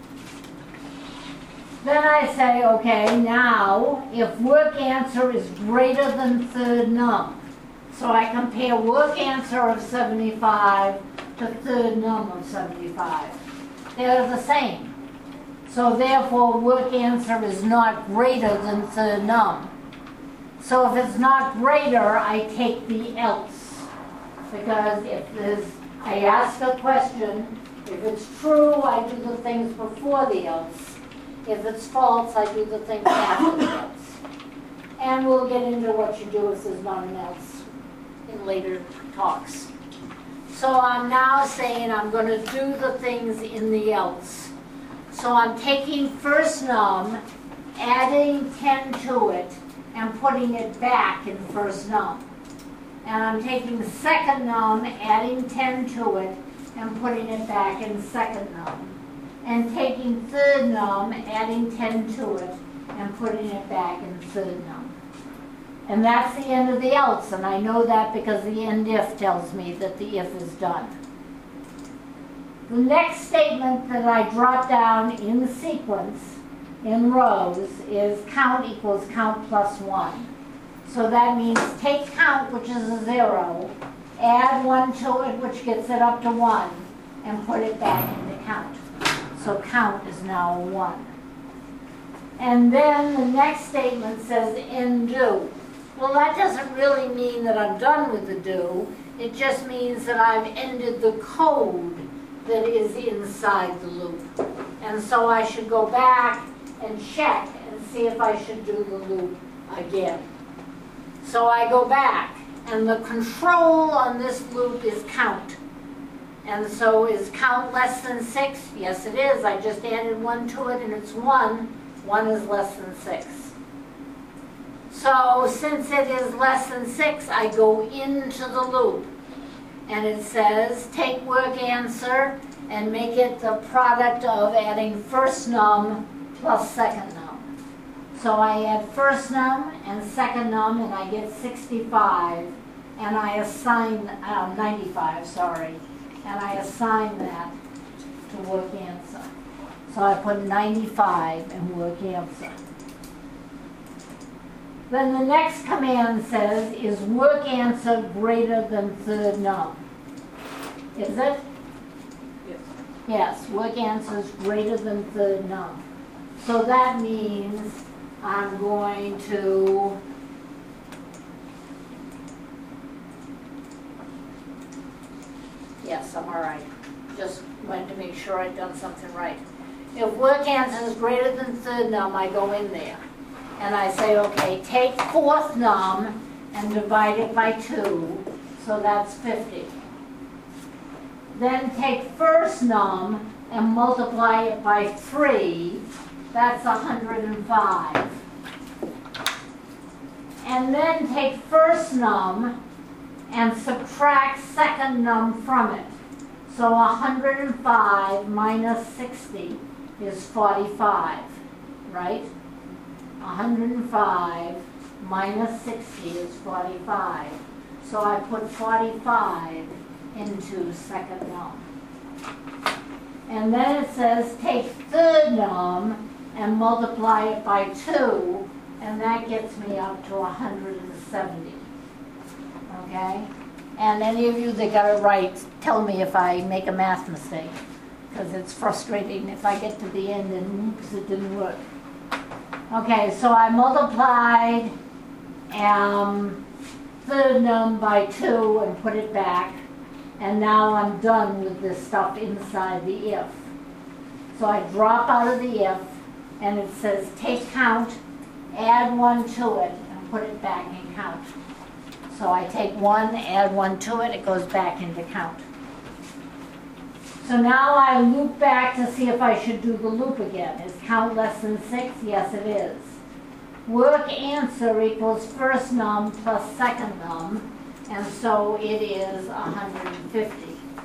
Then I say, okay, now if work answer is greater than third num, so I compare work answer of seventy-five to third num of seventy-five. They're the same. So therefore, work answer is not greater than third num. So if it's not greater, I take the else. Because if there's, I ask a question, if it's true, I do the things before the else. If it's false, I do the things after the else. And we'll get into what you do if there's not an else in later talks. So I'm now saying I'm going to do the things in the else. So I'm taking first num, adding ten to it, and putting it back in first num. And I'm taking second num, adding ten to it, and putting it back in second num. And taking third num, adding ten to it, and putting it back in third num. And that's the end of the else, and I know that because the end if tells me that the if is done. The next statement that I drop down in sequence, in rows, is count equals count plus one. So that means take count, which is a zero, add one to it, which gets it up to one, and put it back into count. So count is now a one. And then the next statement says end do. Well, that doesn't really mean that I'm done with the do. It just means that I've ended the code that is inside the loop. And so I should go back and check and see if I should do the loop again. So I go back, and the control on this loop is count. And so is count less than six? Yes, it is. I just added one to it, and it's one. One is less than six. So since it is less than six, I go into the loop. And it says, take work answer and make it the product of adding first num plus second num. So I add first num and second num, and I get sixty-five. And I assign, uh, ninety-five, sorry. And I assign that to work answer. So I put ninety-five in work answer. Then the next command says, is work answer greater than third num? Is it? Yes. Yes, work answer is greater than third num. So that means I'm going to yes, I'm all right. Just wanted to make sure I'd done something right. If work answer is greater than third num, I go in there. And I say, okay, take fourth num and divide it by two, so that's fifty. Then take first num and multiply it by three, that's one hundred five. And then take first num and subtract second num from it. So one hundred five minus sixty is forty-five, right? one hundred five minus sixty is forty-five. So I put forty-five into second num. And then it says take third num and multiply it by two, and that gets me up to one hundred seventy. Okay? And any of you that got it right, tell me if I make a math mistake, because it's frustrating if I get to the end and oops, it didn't work. Okay, so I multiplied um, third num by two and put it back, and now I'm done with this stuff inside the if. So I drop out of the if, and it says take count, add one to it, and put it back in count. So I take one, add one to it, it goes back into count. So now I loop back to see if I should do the loop again. Is count less than six? Yes, it is. Work answer equals first num plus second num, and so it is one hundred fifty.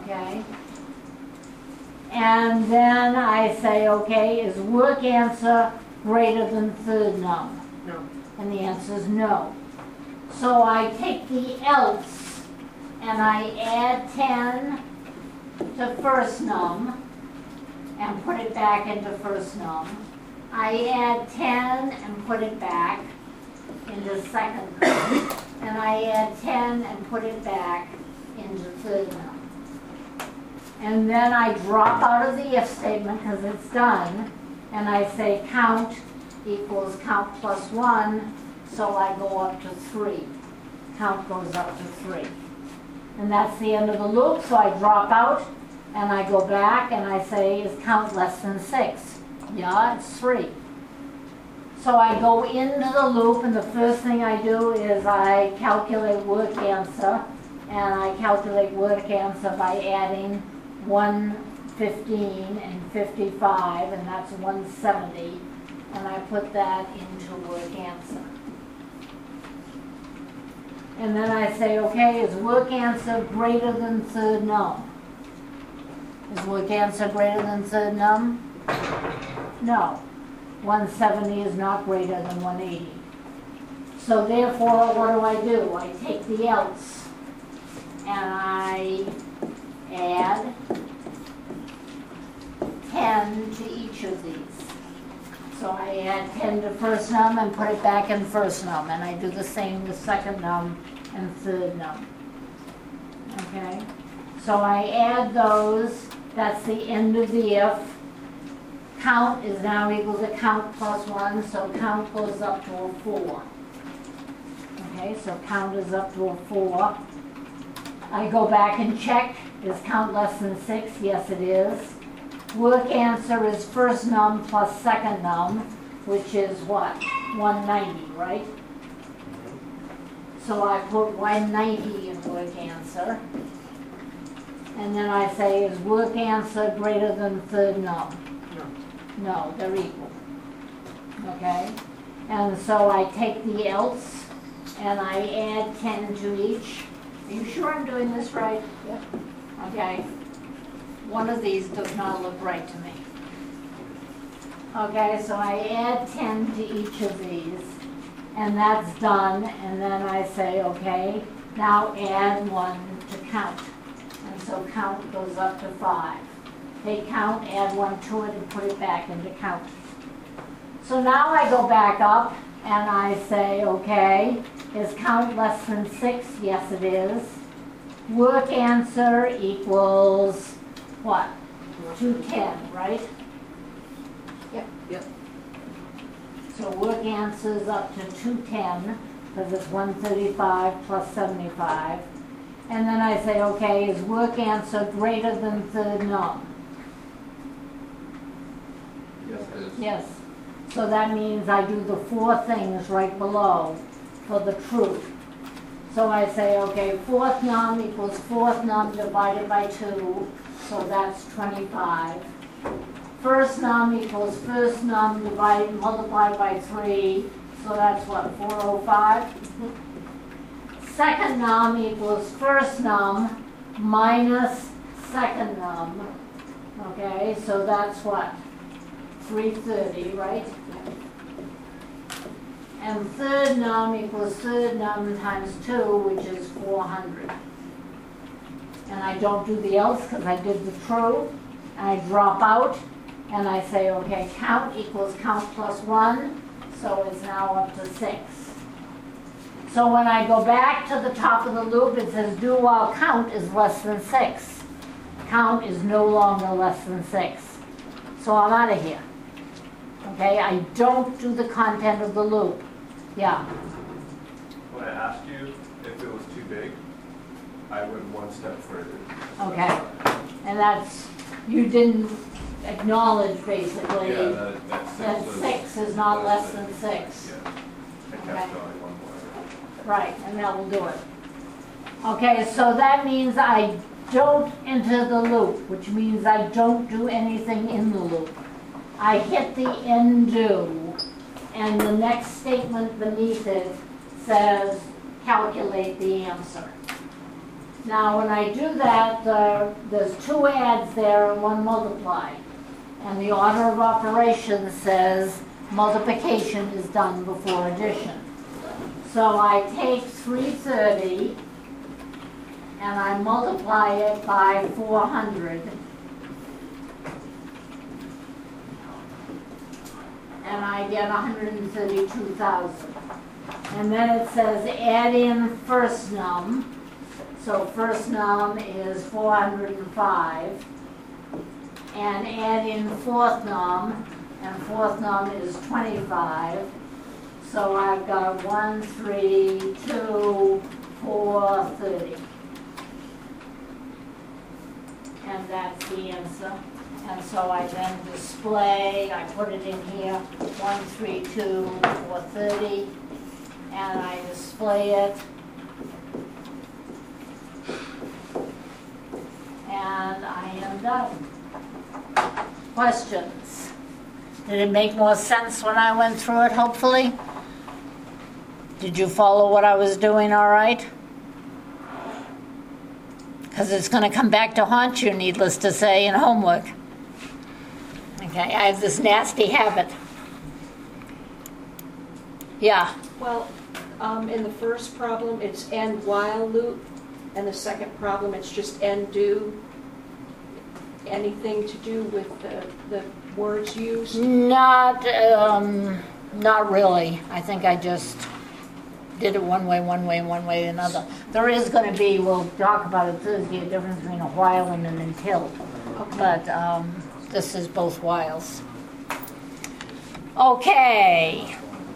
Okay? And then I say, okay, is work answer greater than third num? No. And the answer is no. So I take the else and I add ten to first num and put it back into first num. I add ten and put it back into second num. And I add ten and put it back into third num. And then I drop out of the if statement because it's done, and I say count equals count plus one, so I go up to three. Count goes up to three. And that's the end of the loop, so I drop out, and I go back, and I say, is count less than six? Yeah, it's three. So I go into the loop, and the first thing I do is I calculate work answer, and I calculate work answer by adding one fifteen and fifty-five, and that's one seventy, and I put that into work answer. And then I say, okay, is work answer greater than third num? Is work answer greater than third num? No. one seventy is not greater than one eighty. So therefore, what do I do? I take the else, and I add ten to each of these. So I add ten to first num and put it back in first num, and I do the same with second num and third num. Okay? So I add those, that's the end of the if. Count is now equal to count plus one, so count goes up to a four. Okay, so count is up to a four. I go back and check, is count less than six? Yes, it is. Work answer is first num plus second num, which is what? one ninety, right? So I put one ninety in work answer. And then I say, is work answer greater than third num? No. No, they're equal. Okay? And so I take the else, and I add ten to each. Are you sure I'm doing this right? Yep. Okay. One of these does not look right to me. Okay, so I add ten to each of these, and that's done, and then I say, okay, now add one to count. And so count goes up to five. Take count, add one to it, and put it back into count. So now I go back up, and I say, okay, is count less than six? Yes, it is. Work answer equals what? two ten, right? Yep. Yep. So work answer is up to two ten, because it's one thirty-five plus seventy-five. And then I say, okay, is work answer greater than third num? Yes, it is. Yes. So that means I do the four things right below for the truth. So I say, okay, fourth num equals fourth num divided by two, so that's twenty-five. First num equals first num divided, multiplied by three, so that's what, four oh five? Second num equals first num minus second num. Okay, so that's what? three thirty, right? And third num equals third num times two, which is four hundred. And I don't do the else because I did the true. And I drop out, and I say, okay, count equals count plus one, so it's now up to six. So when I go back to the top of the loop, it says do while count is less than six. Count is no longer less than six. So I'm out of here. Okay, I don't do the content of the loop. Yeah. When I asked you if it was too big, I went one step further. Okay. And that's, you didn't acknowledge basically Yeah, that, that six that was six is not less than six. Yeah, I kept Okay. going one more. Right, and that will do it. Okay, so that means I don't enter the loop, which means I don't do anything in the loop. I hit the undo, and the next statement beneath it says calculate the answer. Now, when I do that, uh, there's two adds there and one multiply. And the order of operations says multiplication is done before addition. So I take three thirty and I multiply it by four hundred. And I get one hundred thirty-two thousand. And then it says add in first num. So first num is four hundred five. And add in fourth num, and fourth num is twenty-five. So I've got one, three, two, four, thirty. And that's the answer. And so I then display, I put it in here, one, three, two, four, thirty, and I display it. And I am done. Questions? Did it make more sense when I went through it, hopefully? Did you follow what I was doing all right? Because it's going to come back to haunt you, needless to say, in homework. Okay, I have this nasty habit. Yeah. Well, um, in the first problem, it's end while loop, and the second problem, it's just end do. Anything to do with the, the words used? Not, um, not really. I think I just did it one way, one way, one way, another. There is going to be, we'll talk about it Thursday, a difference between a while and an until. Okay. But um, this is both whiles. Okay.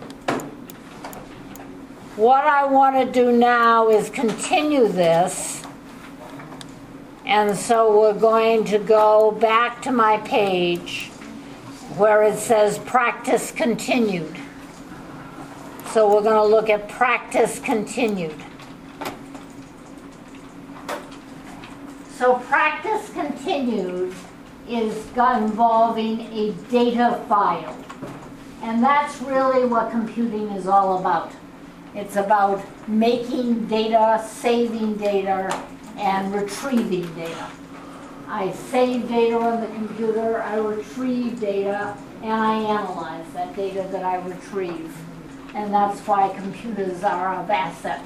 What I want to do now is continue this. And so we're going to go back to my page where it says practice continued. So we're going to look at practice continued. So practice continued is involving a data file. And that's really what computing is all about. It's about making data, saving data, and retrieving data. I save data on the computer, I retrieve data, and I analyze that data that I retrieve. And that's why computers are of asset.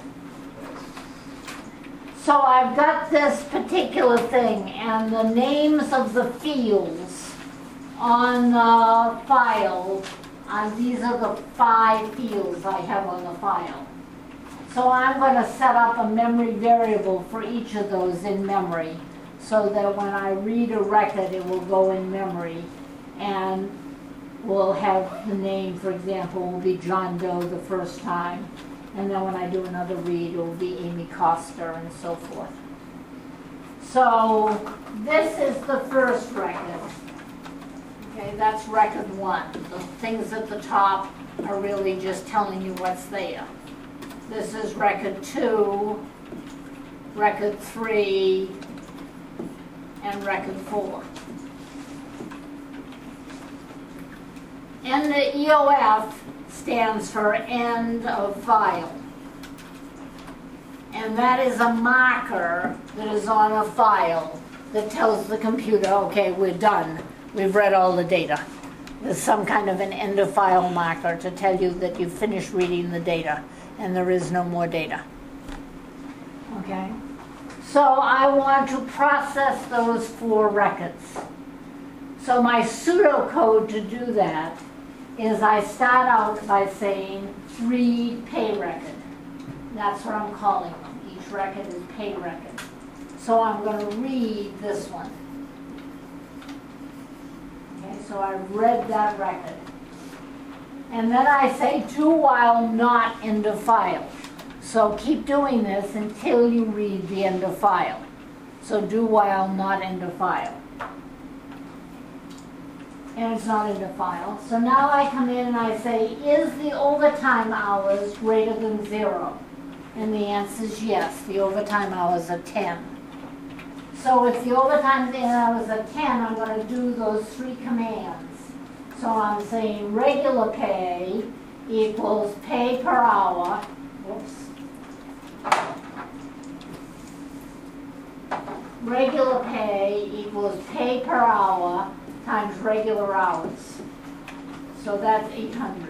So I've got this particular thing, and the names of the fields on the file, uh, these are the five fields I have on the file. So I'm going to set up a memory variable for each of those in memory so that when I read a record, it will go in memory and will have the name, for example, will be John Doe the first time. And then when I do another read, it will be Amy Coster and so forth. So this is the first record. Okay, that's record one. The things at the top are really just telling you what's there. This is record two, record three, and record four. And the E O F stands for end of file. And that is a marker that is on a file that tells the computer, okay, we're done. We've read all the data. There's some kind of an end of file marker to tell you that you've finished reading the data and there is no more data. Okay? So I want to process those four records. So my pseudocode to do that is I start out by saying read pay record. That's what I'm calling them. Each record is pay record. So I'm going to read this one. Okay, so I read that record. And then I say do while not end of file. So keep doing this until you read the end of file. So do while not end of file. And it's not end of file. So now I come in and I say, is the overtime hours greater than zero? And the answer is yes, the overtime hours are ten. So if the overtime hours are ten, I'm going to do those three commands. So I'm saying regular pay equals pay per hour. Whoops. regular pay equals pay per hour times regular hours. So that's eight hundred.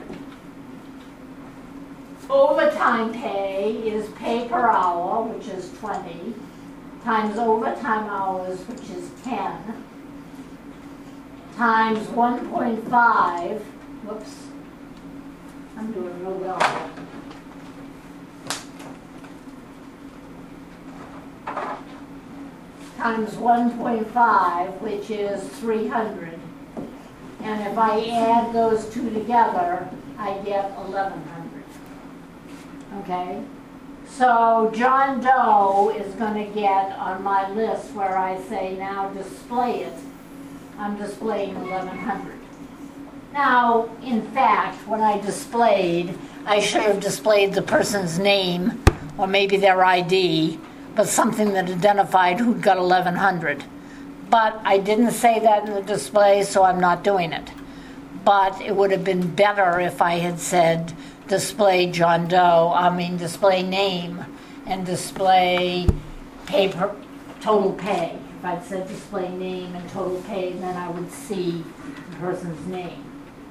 Overtime pay is pay per hour, which is twenty, times overtime hours, which is ten, times one point five, whoops, I'm doing real well. Times one point five, which is three hundred. And if I add those two together, I get eleven hundred. Okay? So John Doe is going to get on my list where I say now display it. I'm displaying eleven hundred. Now, in fact, when I displayed, I should have displayed the person's name or maybe their I D, but something that identified who'd got eleven hundred. But I didn't say that in the display, so I'm not doing it. But it would have been better if I had said display John Doe, I mean display name, and display pay per, total pay. If I'd said display name and total pay, then I would see the person's name.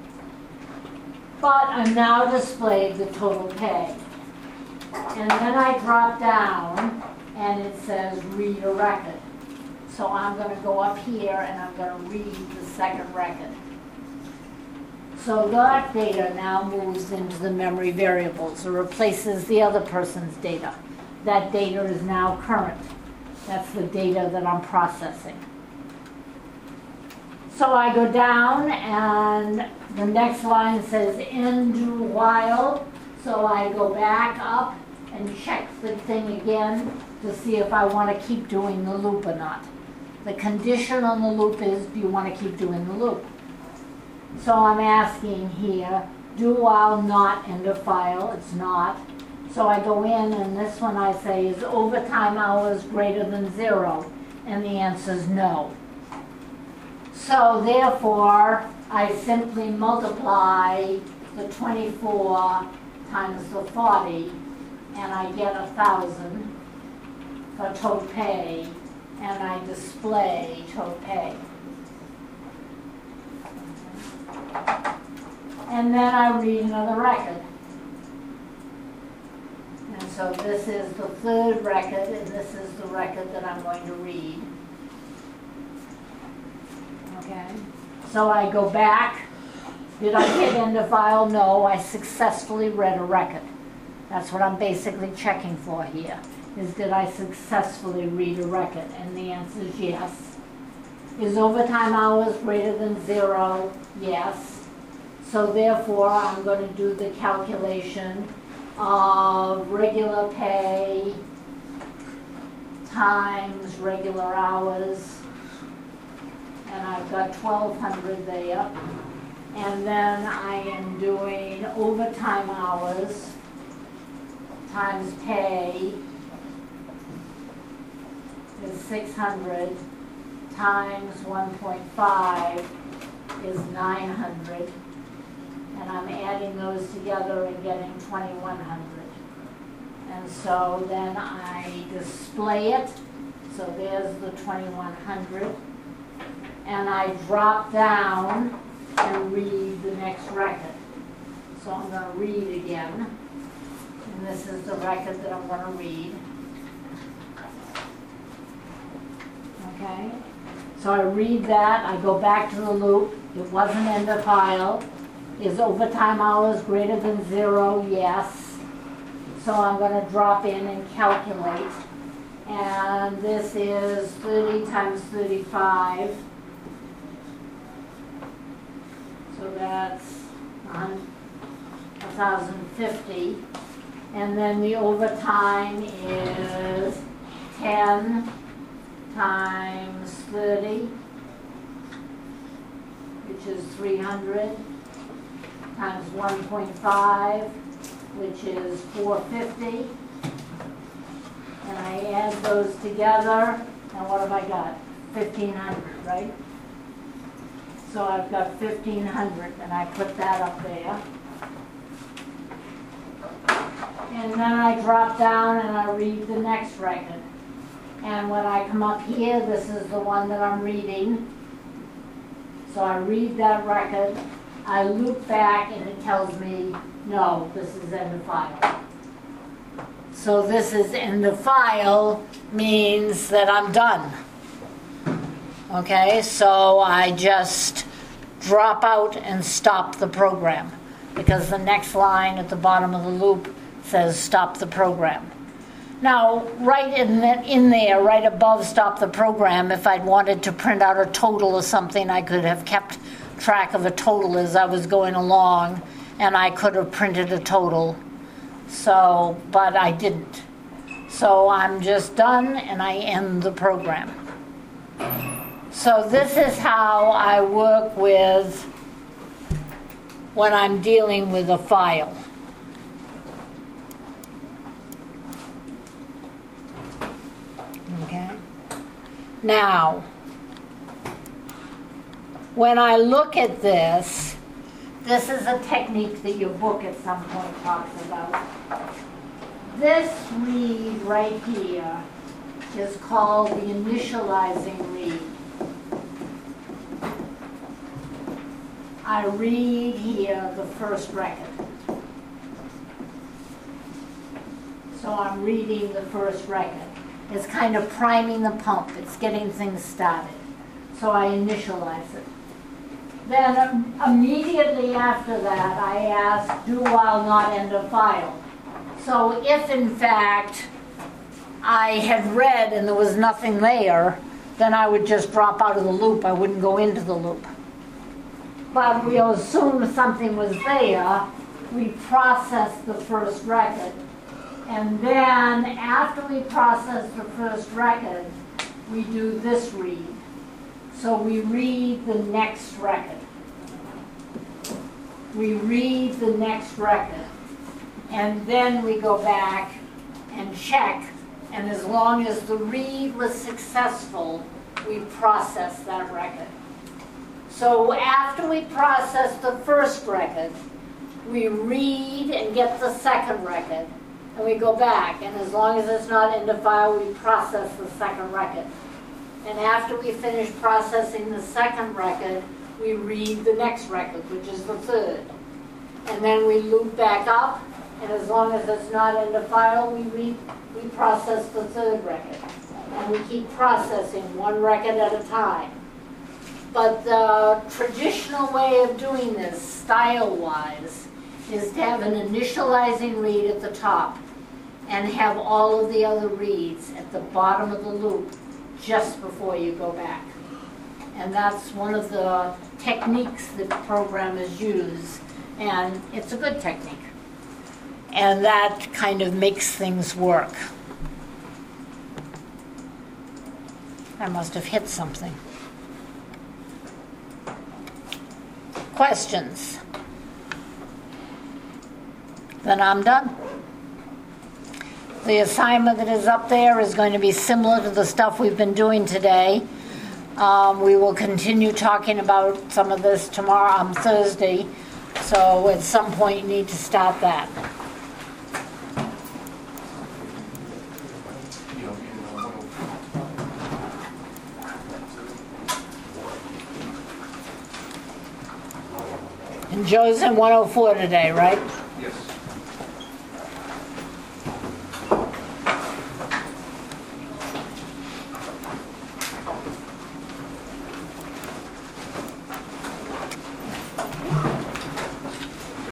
But I'm now displayed the total pay. And then I drop down and it says read a record. So I'm going to go up here and I'm going to read the second record. So that data now moves into the memory variables. It replaces the other person's data. That data is now current. That's the data that I'm processing. So I go down and the next line says end do while. So I go back up and check the thing again to see if I want to keep doing the loop or not. The condition on the loop is, do you want to keep doing the loop? So I'm asking here, do while not end of file? It's not. So I go in and this one I say, is overtime hours greater than zero? And the answer is no. So therefore, I simply multiply the twenty-four times the forty, and I get a thousand for total pay, and I display total pay. And then I read another record. And so this is the third record, and this is the record that I'm going to read. Okay? So I go back. Did I hit end of file? No, I successfully read a record. That's what I'm basically checking for here, is did I successfully read a record? And the answer is yes. Is overtime hours greater than zero? Yes. So therefore, I'm going to do the calculation of regular pay times regular hours. And I've got twelve hundred there. And then I am doing overtime hours times pay is six hundred times one point five is nine hundred. And I'm adding those together and getting twenty-one hundred. And so then I display it. So there's the twenty-one hundred. And I drop down and read the next record. So I'm going to read again. And this is the record that I'm going to read. Okay? So I read that. I go back to the loop. It wasn't end of file. Is overtime hours greater than zero? Yes. So I'm going to drop in and calculate. And this is thirty times thirty-five. So that's one thousand fifty. And then the overtime is ten times thirty, which is three hundred, times one point five, which is four hundred fifty. And I add those together, and what have I got? fifteen hundred, right? So I've got fifteen hundred, and I put that up there. And then I drop down and I read the next record. And when I come up here, this is the one that I'm reading. So I read that record, I loop back, and it tells me, no, this is end of file. So this is end of file means that I'm done. Okay, so I just drop out and stop the program, because the next line at the bottom of the loop says stop the program. Now, right in, the, in there, right above stop the program, if I'd wanted to print out a total or something, I could have kept track of a total as I was going along, and I could have printed a total. So, but I didn't. So I'm just done, and I end the program. So this is how I work with when I'm dealing with a file. Okay. Now, when I look at this, this is a technique that your book at some point talks about. This read right here is called the initializing read. I read here the first record. So I'm reading the first record. It's kind of priming the pump. It's getting things started. So I initialize it. Then um, immediately after that, I ask, do while not end of file. So if in fact I had read and there was nothing there, then I would just drop out of the loop. I wouldn't go into the loop. But we'll assume something was there. We process the first record. And then after we process the first record, we do this read. So we read the next record. We read the next record. And then we go back and check. And as long as the read was successful, we process that record. So after we process the first record, we read and get the second record. And we go back, and as long as it's not end of file, we process the second record. And after we finish processing the second record, we read the next record, which is the third. And then we loop back up, and as long as it's not end of file, we read, we process the third record. And we keep processing one record at a time. But the traditional way of doing this, style-wise, is to have an initializing read at the top and have all of the other reads at the bottom of the loop just before you go back. And that's one of the techniques that programmers use, and it's a good technique. And that kind of makes things work. I must have hit something. Questions? Then I'm done. The assignment that is up there is going to be similar to the stuff we've been doing today. Um, we will continue talking about some of this tomorrow on Thursday, so at some point you need to start that. And Joe's in one oh four today, right? Yes.